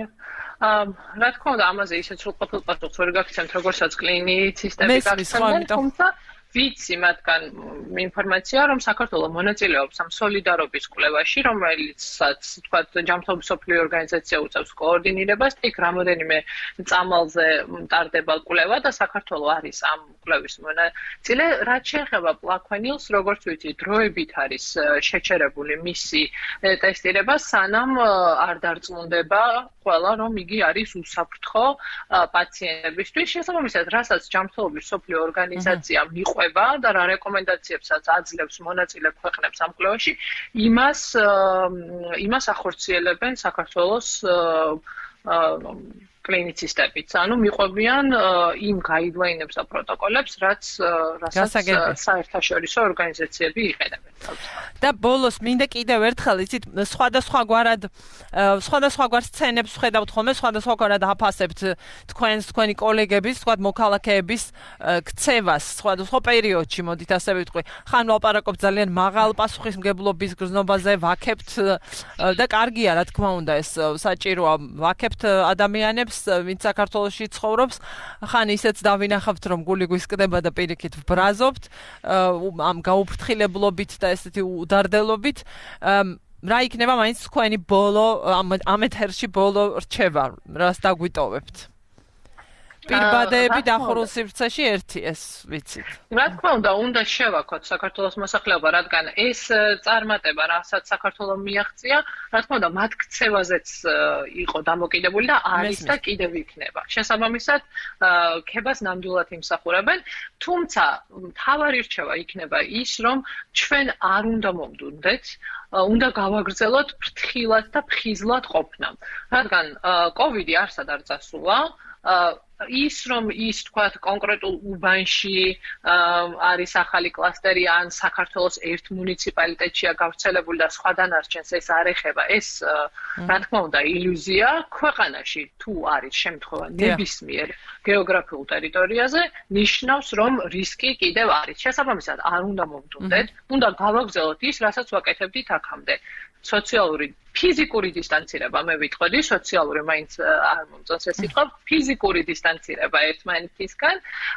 B: რა თქმა უნდა ამაზე ისეთ სრულყოფილ პასუხს ვერ გაგცემთ როგორცაც კლინიცისტები გაგცემენ თუმცა ვიცი მათგან ინფორმაცია რომ საქართველოს მონაწილეობს ამ სოლიდარობის კვლევაში რომელიცაც თქვათ ჯანმრთელობის სოფლიო ორგანიზაცია უწევს კოორდინირებას იქ რამოდენიმე წამალზე ტარდება კვლევა და საქართველოს არის ამ კვლევის მონაწილე რაც შეეხება პლაქვენილს როგორც ვიცი დროებით არის შეჩერებული მისი ტესტირება სანამ არ დარწმუნდება ყველა რომ იგი არის უსაფრთხო პაციენტებისთვის შესაბამისად რასაც ჯანმრთელობის სოფლიო ორგანიზაცია მიყვება და რა რეკომენდაციებსაც აძლევს მონაწილე ქვეყნებს ამ კვლევაში იმას იმას ახორციელებენ საქართველოს კლინიცისტებიც ანუ მიყვებიან იმ გაიდლაინებს და პროტოკოლებს რაც რასაც საერთაშორისო ორგანიზაციები იყენებენ
A: და ბოლოს მინდა კიდევ ერთხელ იცით სხვადასხვაგვარად სხვადასხვაგვარ სცენებს ვხედავთ ხოლმე სხვადასხვაგვარად აფასებთ თქვენს თქვენი კოლეგების თქვათ მოქალაქეების ქცევას სხვადასხვა პერიოდში მოდით ასე ვიტყვი ხან ვალაპარაკობთ ძალიან მაღალ პასუხისმგებლობის გზნობაზე ვაქებთ და კარგია რა თქმა უნდა ეს საჭიროა ვაქებთ ადამიანებს ვინც საქართველოში ცხოვრობს ხან ისეც დავინახავთ რომ გული გვისკდება და პირიქით ვბრაზობთ ამ გაუფრთხილებლობით და ესეთი უდარდელობით რა იქნება მაინც თქვენი ბოლო ამ ეთერში ბოლო რჩევა რას დაგვიტოვებთ პირბადეები დახურულ სივრცეში ერთი ეს ვიცით.
B: რა თქმა უნდა, უნდა შევაქოთ საქართველოს მოსახლეობა, რადგან ეს წარმატება, რასაც საქართველოს მიაღწია, რა თქმა უნდა, მათ ქცევაზეც იყო დამოკიდებული და არის და კიდევ იქნება. შესაბამისად, ქებას ნამდვილად იმსახურებენ, თუმცა მთავარი რჩევა იქნება ის, რომ ჩვენ არ უნდა მომდუნდეთ უნდა გავაგრძელოთ ფრთხილად და ფხიზლად ყოფნა. რადგან კოვიდი არსად არ წასულა, ის რომ ის თქვათ კონკრეტულ უბანში არის ახალი კლასტერი ან საქართველოს ერთ მუნიციპალიტეტშია გავრცელებული და სხვა დანარჩენს ეს არ ეხება ეს რა თქმა უნდა ილუზია ქვეყანაში თუ არის შემთხვევა ნებისმიერ გეოგრაფიულ ტერიტორიაზე ნიშნავს რომ რისკი კიდევ არის შესაბამისად არ უნდა მომდუნდეთ უნდა გავაგრძელოთ ის რასაც ვაკეთებდით აქამდე სოციალური ფიზიკური დისტანცირება მე ვიტყოდი სოციალური მაინც არ მომწონს ეს სიტყვა ფიზიკური დისტანცირება ერთმანეთისგან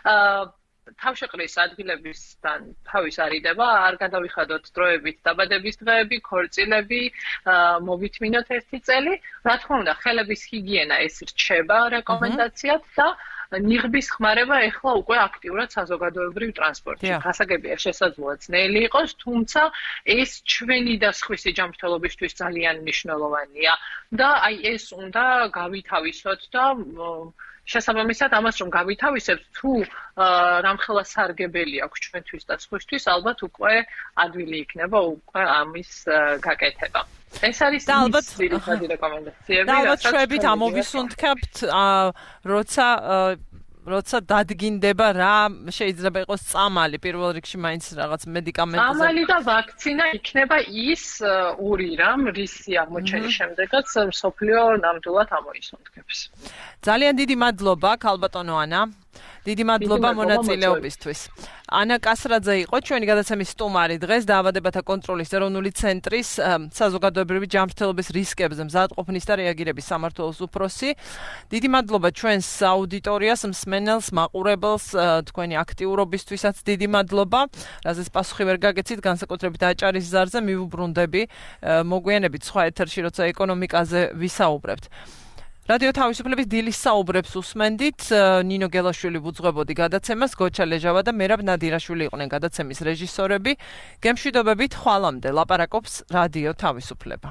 B: თავშეყრის ადგილებისგან თავის არიდება არ გადავიხადოთ დროებით დაბადების დღეები ქორწილები მოვითმინოთ ერთი წელი რა თქმა უნდა ხელების ჰიგიენა ეს რჩება რეკომენდაციად და ნიღბის ხმარება ეხლა უკვე აქტიურად საზოგადოებრივ ტრანსპორტში. გასაგებია შესაძლოა ძნელი იყოს, თუმცა ეს ჩვენი და სხვისი ჯანმრთელობისთვის ძალიან მნიშვნელოვანია და აი ეს უნდა გავითავისოთ და შესაბამისად ამას რომ გავითავისებთ თუ რამხელა სარგებელი აქვს ჩვენთვის და სხვისთვის ალბათ უკვე ადვილი იქნება უკვე ამის გაკეთება. ეს არის
A: ალბათ
B: ძირითადი რეკომენდაციები.
A: და ალბათ შვებით ამოვისუნთქებთ როცა როცა დადგინდება რა შეიძლება იყოს წამალი პირველ რიგში მაინც რაღაც მედიკამენტზე.
B: წამალი და ვაქცინა იქნება ის ორი რამ რისი აღმოჩენის შემდეგაც მსოფლიო ნამდვილად ამოისუნთქებს.
A: ძალიან დიდი მადლობა ქალბატონო ანა. დიდი მადლობა მონაწილეობისთვის. ანა კასრაძე იყო ჩვენი გადაცემის სტუმარი დღეს დაავადებათა კონტროლის ეროვნული ცენტრის საზოგადოებრივი ჯანმრთელობის რისკებზე მზადყოფნის და რეაგირების სამმართველოს უფროსი. დიდი მადლობა ჩვენს აუდიტორიას, მსმენელს, მაყურებელს თქვენი აქტიურობისთვისაც დიდი მადლობა. რაზეც პასუხი ვერ გაგეცით, განსაკუთრებით აჭარის ზარზე მივუბრუნდები მოგვიანებით სხვა ეთერში, როცა ეკონომიკაზე ვისაუბრებთ. რადიო თავისუფლების დილის საუბრებს უსმენდით. ნინო გელაშვილი ვუძღვებოდი გადაცემას, გოჩა ლეჟავა და მერაბ ნადირაშვილი იყვნენ გადაცემის რეჟისორები. გემშვიდობებით, ხვალამდე ლაპარაკობს რადიო თავისუფლება.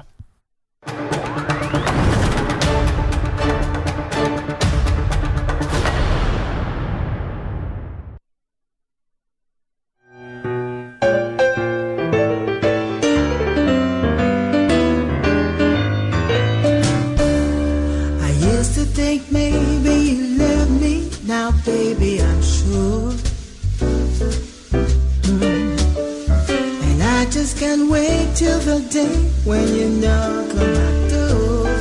F: Think maybe you love me now, baby, I'm sure. Mm. And I just can't wait till the day when you knock on my door.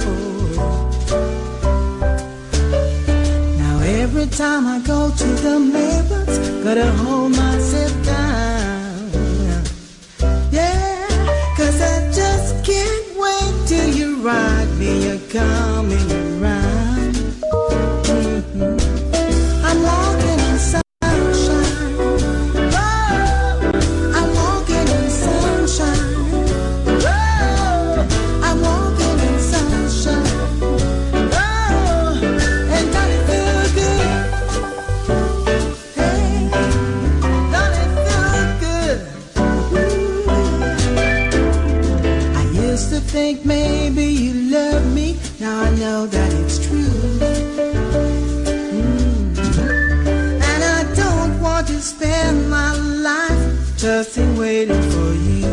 F: Now every time I go to the mailbox, gotta hold myself down. Yeah, 'cause I just can't wait till you write me, you're coming around. I'm walking in sunshine. Oh, I'm walking in sunshine. Oh, I'm walking in sunshine. Oh, and don't it feel good? Hey, don't it feel good? Ooh. I used to think maybe you love me. Now I know that it's true. To spend my life just in waiting for you.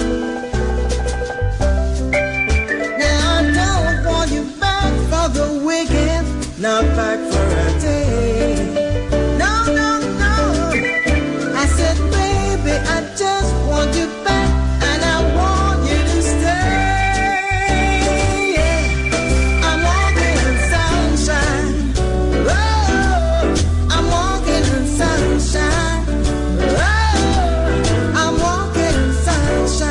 F: Now I don't want you back for the weekend, not back for a day. No, no, no. I said, baby, I just want you back, and I want you to stay. Yeah. I'm walking in sunshine. Oh, I'm walking in sunshine. Oh, I'm walking in sunshine.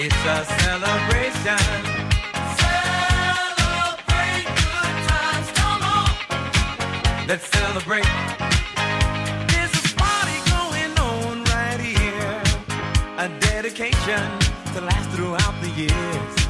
G: It's a celebration. Celebrate good times, come on. Let's celebrate. There's a party going on right here. A dedication to last throughout the years.